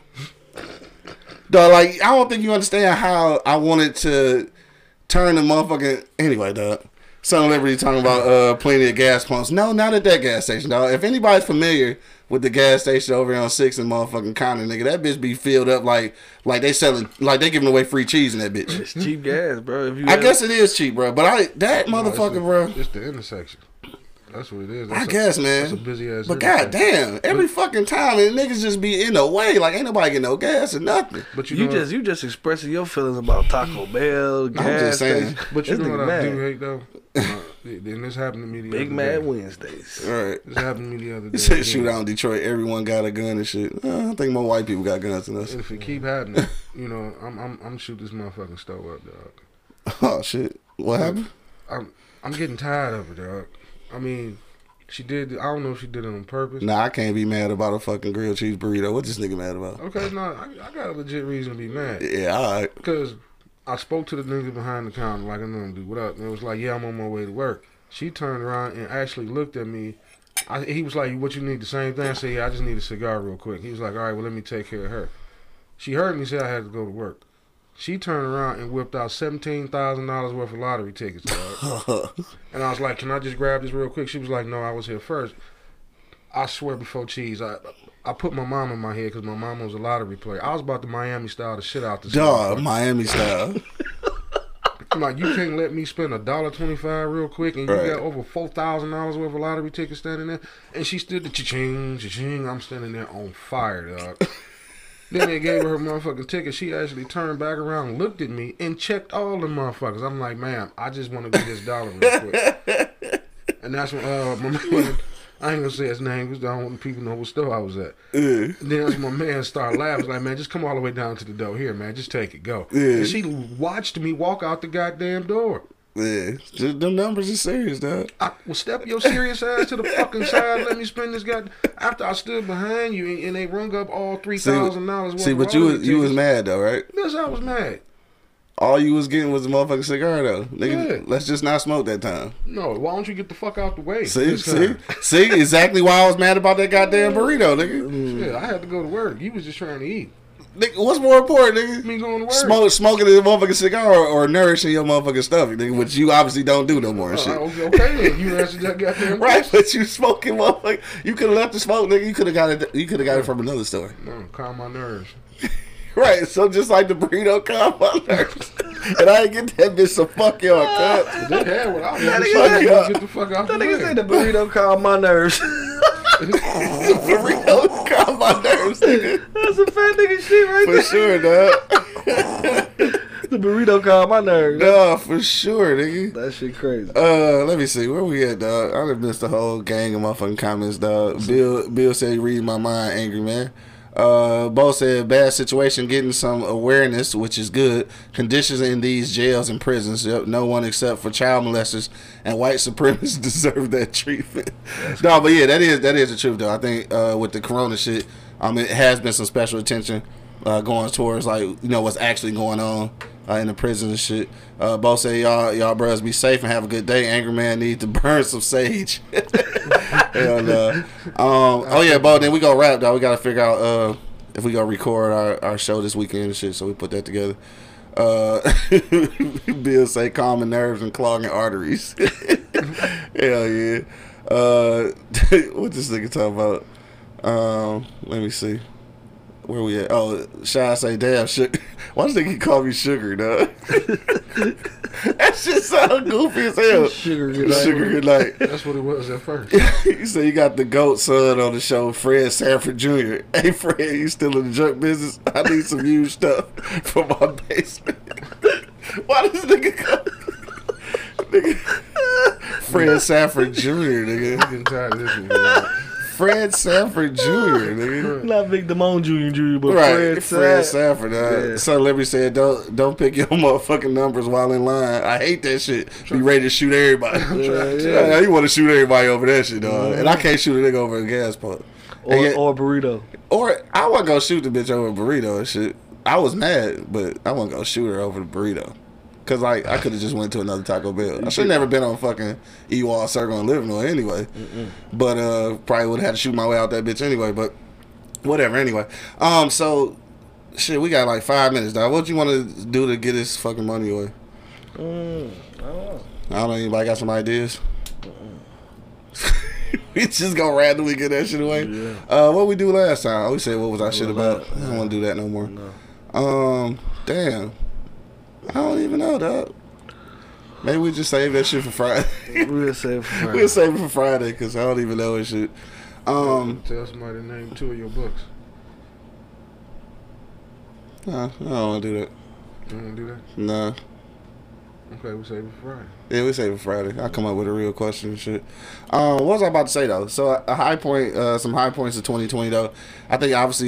Dog, like, I don't think you understand how I wanted to turn the motherfucking... Anyway, dog. Son of Liberty talking about plenty of gas pumps. No, not at that gas station, dog. If anybody's familiar with the gas station over here on 6th and motherfucking Conner, nigga, that bitch be filled up like they selling, like they giving away free cheese in that bitch. It's cheap gas, bro. If you I guess it is cheap, bro. But that motherfucker, bro. It's the intersection. That's what it is. I guess, man. That's a busy ass. But goddamn, every fucking time, and niggas just be in the way. Like ain't nobody getting no gas or nothing. But you just expressing your feelings about Taco Bell, gas just saying. station. But you This know nigga what I mad. do hate though? And this happened to me the Big other Mad day. Wednesdays. All right. This happened to me the other day. He said shoot out in Detroit. Everyone got a gun and shit. I think more white people got guns than us. And if it keep happening, you know, I'm shoot this motherfucking stove up, dog. Oh shit! What happened? I'm getting tired of it, dog. I mean, she did. I don't know if she did it on purpose. Nah, I can't be mad about a fucking grilled cheese burrito. What this nigga mad about? Okay, no, I got a legit reason to be mad. Yeah, all right. Because I spoke to the nigga behind the counter like I normally do. What up? And it was like, yeah, I'm on my way to work. She turned around and actually looked at me. He was like, what you need, the same thing? I said, yeah, I just need a cigar real quick. He was like, all right, well, let me take care of her. She heard me say I had to go to work. She turned around and whipped out $17,000 worth of lottery tickets, dog. And I was like, can I just grab this real quick? She was like, no, I was here first. I swear before cheese, I put my mom in my head because my mom was a lottery player. I was about to Miami style the shit out this Dog, motherfucker. Miami style. I'm like, you can't let me spend $1.25 real quick, and you Right. got over $4,000 worth of lottery tickets standing there. And she stood the cha-ching, cha-ching. I'm standing there on fire, dog. Then they gave her motherfucking ticket. She actually turned back around, looked at me, and checked all the motherfuckers. I'm like, ma'am, I just want to get this dollar real quick. And that's when my man, I ain't gonna say his name because I don't want people to know what store I was at. Then that's when my man started laughing. Like, man, just come all the way down to the door. Here, man, just take it, go. And she watched me walk out the goddamn door. Yeah, just, them numbers are serious, dog. Well, step your serious ass to the fucking side. Let me spend this guy. After I stood behind you and they rung up all $3,000 worth. See, but you was mad though, right? Yes, I was mad. All you was getting was a motherfucking cigar though. Nigga, Yeah. let's just not smoke that time. No, why don't you get the fuck out the way? See, this time? see, exactly why I was mad about that goddamn burrito, nigga. Yeah, I had to go to work. You was just trying to eat. Nigga, what's more important, nigga? Me going to work. Smoking a motherfucking cigar or nourishing your motherfucking stomach, nigga, which you obviously don't do no more and shit. Okay, then you answered that goddamn Right, question. but you smoking motherfucker. You could have left the smoke, nigga. You could have got it. You could have got it from another store. No, calm my nerves. Right, so just like the burrito calm my nerves. And I ain't get that bitch so fuck y'all, cut. They had what I wanted. nigga said- Get the fuck out the That nigga way. said the burrito calmed my nerves. Burrito calm my nerves, nigga. That's a fat nigga shit right For there. sure, dog. The burrito calmed my nerves. No, for sure, nigga. That shit crazy. Let me see. Where we at, dog? I done missed the whole gang of motherfucking comments, dog. Bill said he read my mind, angry man. Bo said bad situation, getting some awareness, which is good. Conditions in these jails and prisons, yep, no one except for child molesters and white supremacists deserve that treatment. No, but yeah, that is the truth though. I think with the corona shit, it has been some special attention going towards like what's actually going on in the prisons and shit. Bo said y'all bros be safe and have a good day. Angry man need to burn some sage. Hell no. Oh yeah, Bo. Then we go rap, dog. We gotta figure out if we gonna record our show this weekend and shit. So we put that together. Bill say calming nerves and clogging arteries. Hell yeah. What this nigga talking about? Let me see. Where we at? Oh, Shy say, damn, sugar. Why does he call me sugar, dog? That shit sound goofy as hell. Sugar good night. Sugar good night. That's what it was at first. You say you got the GOAT son on the show, Fred Sanford Jr. Hey, Fred, you still in the junk business? I need some used stuff for my basement. Why does nigga call nigga? Fred Sanford Jr., nigga. I'm getting tired of this shit, man. Fred Sanford Jr., nigga. Not Big Damone Jr., but Right, Fred Sanford. Yeah. Son Liberty said, "Don't pick your motherfucking numbers while in line." I hate that shit. Be ready to shoot everybody. Yeah. You want to shoot everybody over that shit, dog. And I can't shoot a nigga over a gas pump. or burrito. Or I wasn't gonna shoot the bitch over a burrito and shit. I was mad, but I wasn't gonna shoot her over the burrito. Cause like I could have just went to another Taco Bell. I should never been on fucking Ewald Circle and Livernois anyway. But probably would have had to shoot my way out that bitch anyway. But whatever. Anyway, so shit, we got like 5 minutes, dog. What you want to do to get this fucking money away? I don't know. I don't know. Anybody got some ideas? We just gonna randomly get that shit away. Yeah. What we do last time? We said what was our shit about? I don't want to do that no more. No. Damn. I don't even know, dog. Maybe we just save that shit for Friday. We'll save it for Friday. We'll save it for Friday because I don't even know and shit. Tell somebody to name 2 of your books. Nah, I don't want to do that. You don't want to do that? Nah. Okay, we'll save it for Friday. Yeah, we save it Friday. I'll come up with a real question and shit. What was I about to say though? So a high point, some high points of 2020 though. I think obviously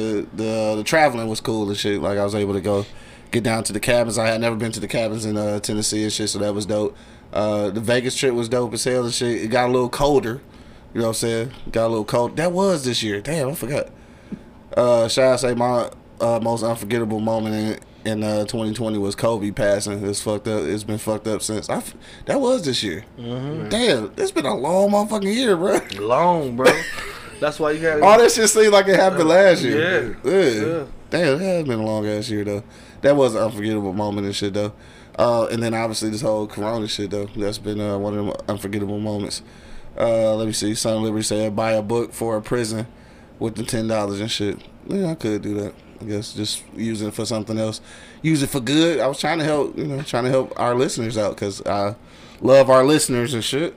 the traveling was cool and shit. Like I was able to go get down to the cabins. I had never been to the cabins in Tennessee and shit, so that was dope. The Vegas trip was dope as hell and shit. It got a little colder. You know what I'm saying? Got a little cold. That was this year. Damn, I forgot. Should I say my most unforgettable moment in 2020 was Kobe passing. It's fucked up. It's been fucked up since. That was this year. Mm-hmm. Damn, it's been a long motherfucking year, bro. Long, bro. That's why you got All that shit seemed like it happened last year. Yeah. Damn, it has been a long ass year though. That was an unforgettable moment and shit though. And then obviously this whole Corona shit though. That's been one of the unforgettable moments. Let me see. Son of Liberty said buy a book for a prison with the $10 and shit. Yeah, I could do that. I guess just use it for something else. Use it for good. I was trying to help our listeners out because I love our listeners and shit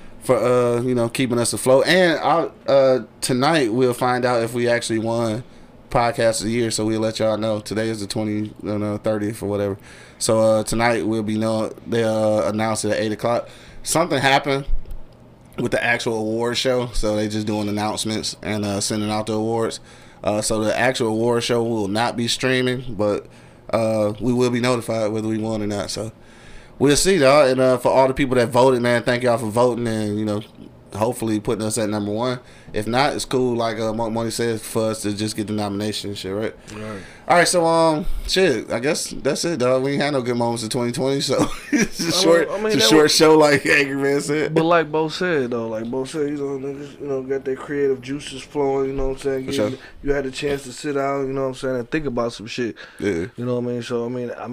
for keeping us afloat. And tonight we'll find out if we actually won podcast of the year. So we'll let y'all know. Today is the 30th or whatever. So tonight we'll be they'll announce it at 8:00. Something happened with the actual award show, so they just doing announcements and sending out the awards. So the actual award show will not be streaming, but we will be notified whether we won or not. So we'll see, dog. And for all the people that voted, man, thank y'all for voting and hopefully putting us at number 1. If not, it's cool. Like Monk Money says, for us to just get the nomination and shit, right? Right. All right, so shit. I guess that's it, dog. We ain't had no good moments in 2020, so it's a short show, like Angry Man said. But like Bo said, though, niggas, got their creative juices flowing. You know what I'm saying? Sure. You had a chance to sit down. You know what I'm saying, and think about some shit. Yeah. You know what I mean? So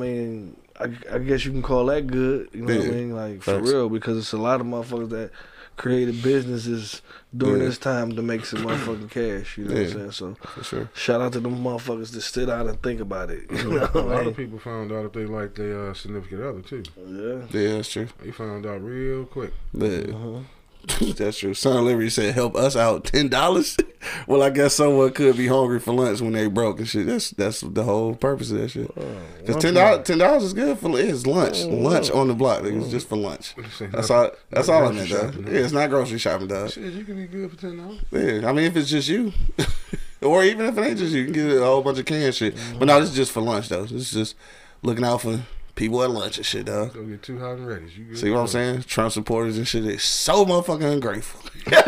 I guess you can call that good. You know what I mean? Like for Facts. real, because it's a lot of motherfuckers that created businesses during this time to make some motherfucking cash. You know what I'm saying? So For sure. shout out to them motherfuckers that sit out and think about it. You know A what I lot mean? of people found out if they liked their significant other too. Yeah. Yeah, that's true. They found out real quick. Yeah. That's true. Son of Liberty said, help us out. $10? Well, I guess someone could be hungry for lunch when they broke and shit. That's the whole purpose of that shit. Because $10 is good for it's lunch. Lunch on the block. It's just for lunch. That's all I meant, dog. Yeah, it's not grocery shopping, dog. Shit, you can be good for $10. Yeah, I mean, if it's just you. Or even if it ain't just you, you can get a whole bunch of canned shit. But no, this is just for lunch, though. This is just looking out for people at lunch and shit, dog. Go get 2 hot and ready. You good? See what I'm saying? Trump supporters and shit, they so motherfucking ungrateful.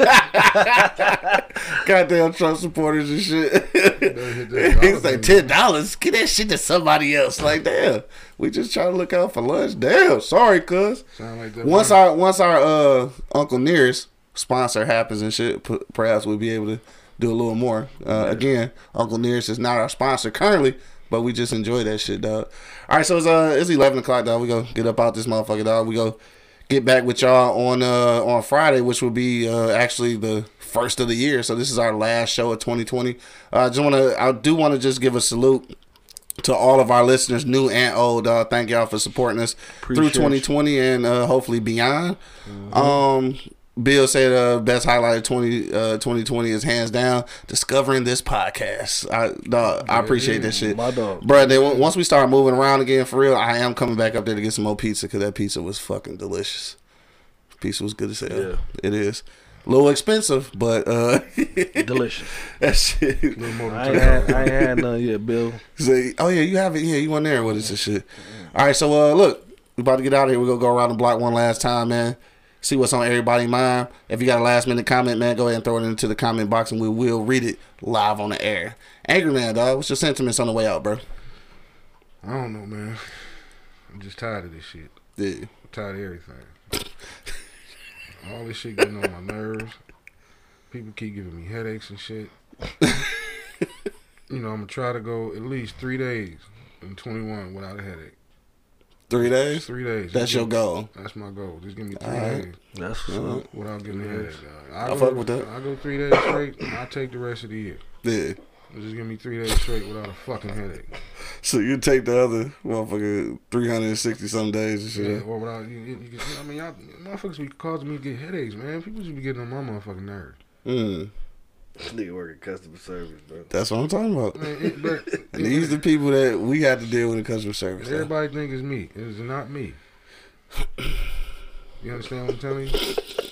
Goddamn Trump supporters and shit. He's like, $10? Get that shit to somebody else. Like, damn, we just trying to look out for lunch. Damn, sorry, cuz. Sound like that Once our Uncle Nearest sponsor happens and shit, perhaps we'll be able to do a little more. Again, Uncle Nearest is not our sponsor currently, but we just enjoy that shit, dog. All right, so it's 11 o'clock, dog. We go get up out this motherfucker, dog. We go get back with y'all on Friday, which will be actually the first of the year. So this is our last show of 2020. I do want to just give a salute to all of our listeners, new and old. Thank y'all for supporting us through 2020 and hopefully beyond. Bill said best highlight of 2020 is hands down discovering this podcast. I appreciate that shit. My dog. Bro, once we start moving around again, for real, I am coming back up there to get some more pizza because that pizza was fucking delicious. Pizza was good as hell. Yeah. It is. A little expensive, but delicious. That shit. I ain't had none yet, Bill. Say, oh yeah, you have it. Yeah, you went there with us and shit. All right, so look, we about to get out of here. We're gonna go around the block one last time, man. See what's on everybody's mind. If you got a last minute comment, man, go ahead and throw it into the comment box and we will read it live on the air. Angry Man, dog, what's your sentiments on the way out, bro? I don't know, man. I'm just tired of this shit. Yeah. I'm tired of everything. All this shit getting on my nerves. People keep giving me headaches and shit. I'm going to try to go at least 3 days in 21 without a headache. 3 days? 3 days. That's your goal. That's my goal. Just give me 3 Alright. days That's what's up. without getting a headache. I fuck with that. I go 3 days straight. I'll take the rest of the year. Yeah. Just give me 3 days straight without a fucking headache. So you take the other motherfucker 360 some days and shit. Yeah, or without, I mean, y'all motherfuckers be causing me to get headaches, man. People should be getting on my motherfucking nerves. This nigga working customer service, bro. That's what I'm talking about. Man, And these the people that we have to deal with in customer service. everybody think it's me. It's not me. You understand what I'm telling you?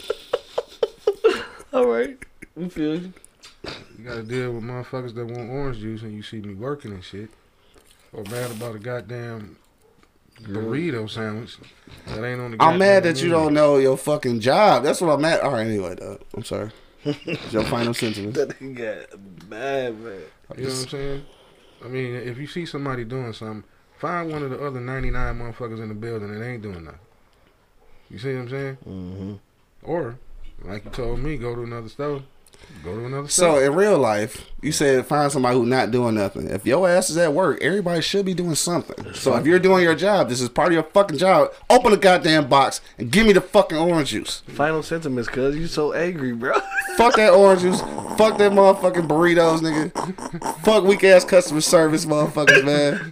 All right. We feel you. You gotta deal with motherfuckers that want orange juice and you see me working and shit. Or mad about a goddamn burrito sandwich that ain't on the I'm mad goddamn that you menu. don't know your fucking job. That's what I'm mad. All right, anyway, dog. I'm sorry. It's your final sentence. That nigga got mad, man. You know what I'm saying? I mean, if you see somebody doing something, find one of the other 99 motherfuckers in the building that ain't doing nothing. You see what I'm saying? Mm-hmm. Or, like you told me, go to another store. Go to another So store. in real life, you said find somebody who's not doing nothing. If your ass is at work, everybody should be doing something. So if you're doing your job, this is part of your fucking job. Open the goddamn box and give me the fucking orange juice. Final sentiments, cuz you so angry, bro. Fuck that orange juice. Fuck that motherfucking burritos, nigga. Fuck weak ass customer service, motherfuckers, man.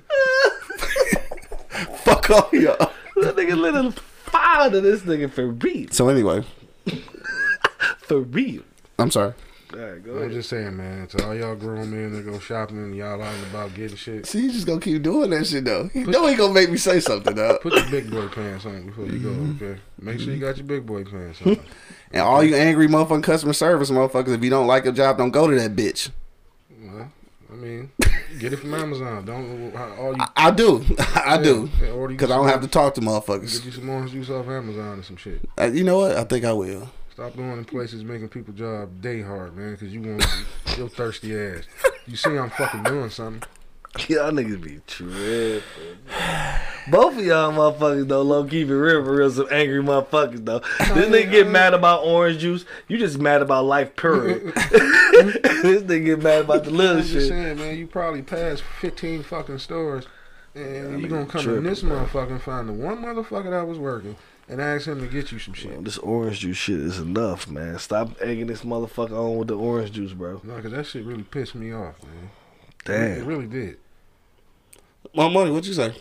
Fuck all y'all. That nigga lit a fire to this nigga for real. So anyway, For real. I'm sorry. All right, go I'm ahead. just saying, man. To all y'all grown men that go shopping and y'all out and about getting shit, See, you just gonna keep doing that shit though. You know he gonna make me say something though. put your big boy pants on before you go, okay? Make sure you got your big boy pants on. And all you angry motherfucking customer service motherfuckers, if you don't like your job, don't go to that bitch. Well, I mean, get it from Amazon. Don't all you. I do. I do. Yeah, order you Because I don't some- have to talk to Get motherfuckers. you some orange juice off Amazon or some shit. You know what? I think I will. Stop going in places making people job day hard, man, because you want your thirsty ass. You see I'm fucking doing something. Y'all niggas be tripping. Both of y'all motherfuckers though, low key for real, some angry motherfuckers though. This nigga get mad about orange juice. You just mad about life, period. This nigga get mad about the little I'm just shit. saying, man, you probably passed 15 fucking stores, and you gonna come tripping, in this bro. motherfucker and find the one motherfucker that was working and ask him to get you some shit. Man, this orange juice shit is enough, man. Stop egging this motherfucker on with the orange juice, bro. No, because that shit really pissed me off, man. It Damn. really did. My money, what you say?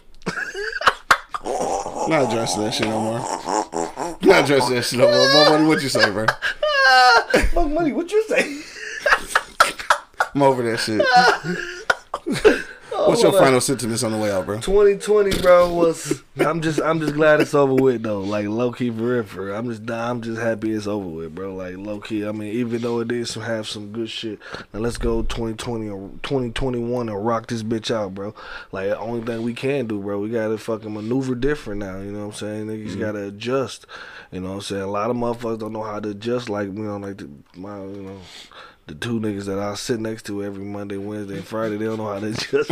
Not addressing that shit no more. Not addressing that shit no more. My money, what you say, bro? Fuck money, what you say? I'm over that shit. What's your final sentiments on the way out, bro? 2020, bro, was I'm just glad it's over with though. Like low key for real. I'm just happy it's over with, bro. Like low key. I mean, even though it did have some good shit. Now let's go 2020 or 2021 and rock this bitch out, bro. Like the only thing we can do, bro, we gotta fucking maneuver different now. You know what I'm saying? Niggas gotta adjust. You know what I'm saying? A lot of motherfuckers don't know how to adjust. Like like the two niggas that I sit next to every Monday, Wednesday, and Friday, they don't know how to adjust.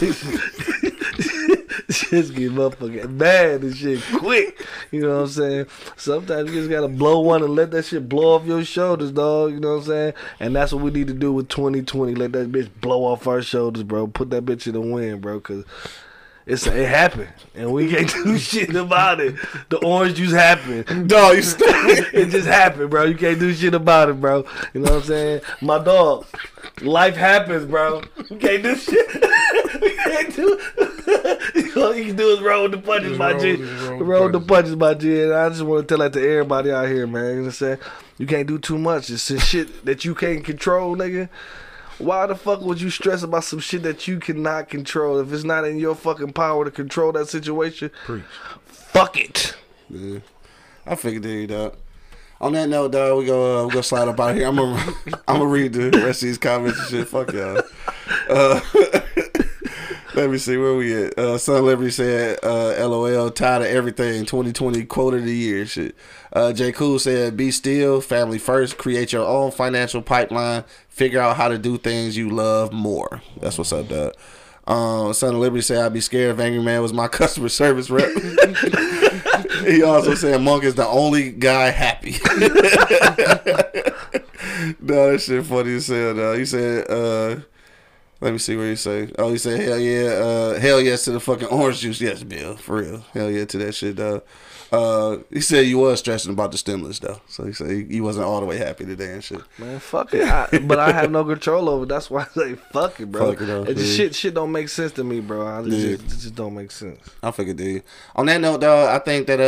Just get motherfucking mad and shit quick. You know what I'm saying? Sometimes you just gotta blow one and let that shit blow off your shoulders, dog. You know what I'm saying? And that's what we need to do with 2020. Let that bitch blow off our shoulders, bro. Put that bitch in the wind, bro, because it happened, and we can't do shit about it. The orange juice happened. Dog, you It just happened, bro. You can't do shit about it, bro. You know what I'm saying? My dog, life happens, bro. You can't do shit. We can't do. All you can do is roll with the punches, Just my roll- G. just roll with the Roll with the punches. punches, my G. And I just want to tell that to everybody out here, man. You know what I'm saying? You can't do too much. It's some shit that you can't control, nigga. Why the fuck would you stress about some shit that you cannot control? If it's not in your fucking power to control that situation, Preach. fuck it. Yeah. I figured that, dog. On that note, dog, we go slide up out here. I'm gonna read the rest of these comments and shit. Fuck y'all. Let me see where we at. Son Liberty said, "LOL, tired of everything." 2020 quote of the year. Shit. J. Cool said, "Be still, family first. Create your own financial pipeline. Figure out how to do things you love more." That's what's up, dog. Son of Liberty said, "I'd be scared if Angry Man was my customer service rep." He also said Monk is the only guy happy. No, that shit funny as hell, dog. He said, Let me see what he say. Oh, he said, hell yeah. Hell yes to the fucking orange juice. Yes, Bill. For real. Hell yeah to that shit, dog. He said you was stressing about the stimulus, though. So he said he wasn't all the way happy today and shit. Man, fuck it. But I have no control over it. That's why I say fuck it, bro. Fuck it, though. It just shit don't make sense to me, bro. It just don't make sense. I figured, dude. On that note, dog, I think that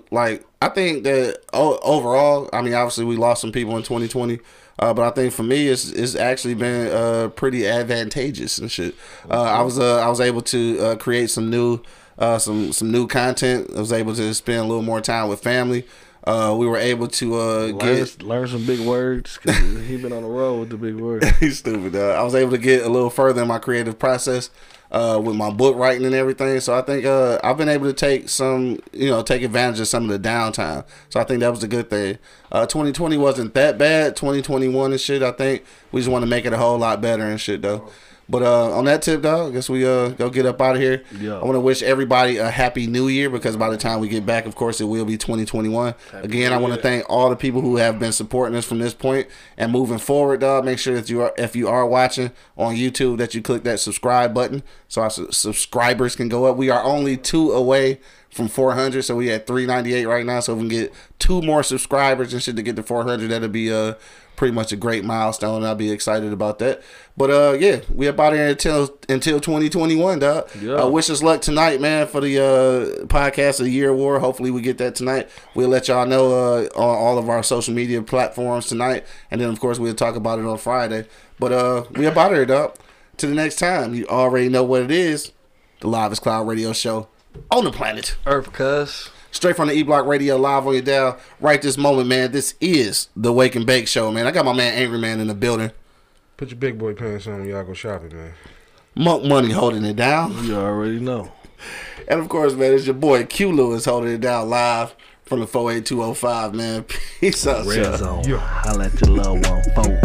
overall, I mean, obviously we lost some people in 2020. But I think for me, it's actually been pretty advantageous and shit. I was able to create some new content. I was able to spend a little more time with family. We were able to learn some big words, because he been on the road with the big words. He's stupid. I was able to get a little further in my creative process with my book writing and everything. So I think I've been able to take advantage of some of the downtime. So I think that was a good thing. 2020 wasn't that bad. 2021 and shit, I think we just want to make it a whole lot better and shit, though. But on that tip, dog, I guess we go get up out of here. Yeah. I want to wish everybody a happy new year, because by the time we get back, of course, it will be 2021. Again, I want to thank all the people who have been supporting us from this point and moving forward, dog. Make sure that if you are watching on YouTube, that you click that subscribe button so our subscribers can go up. We are only 2 away from 400, so we at 398 right now. So if we can get 2 more subscribers and shit to get to 400, that'll be pretty much a great milestone. I'll be excited about that. But yeah, we up out here until 2021, dog. Yeah. Wish us luck tonight, man, for the podcast of the year award. Hopefully we get that tonight. We'll let y'all know on all of our social media platforms tonight, and then of course we'll talk about it on Friday. But we up out here, dog. Till the next time, you already know what it is. The Livest Cloud Radio Show on the planet Earth, cuz. Straight from the E-Block Radio, live on your dial right this moment, man. This is the Wake and Bake Show, man. I got my man Angry Man in the building. Put your big boy pants on when y'all go shopping, man. Monk Money holding it down. You already know. And of course, man, it's your boy Q Lewis holding it down live from the 48205, man. Peace out, Red Zone. Holla at your little one, folk.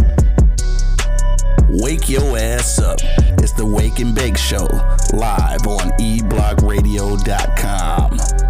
Wake your ass up. It's the Wake and Bake Show, live on eblockradio.com.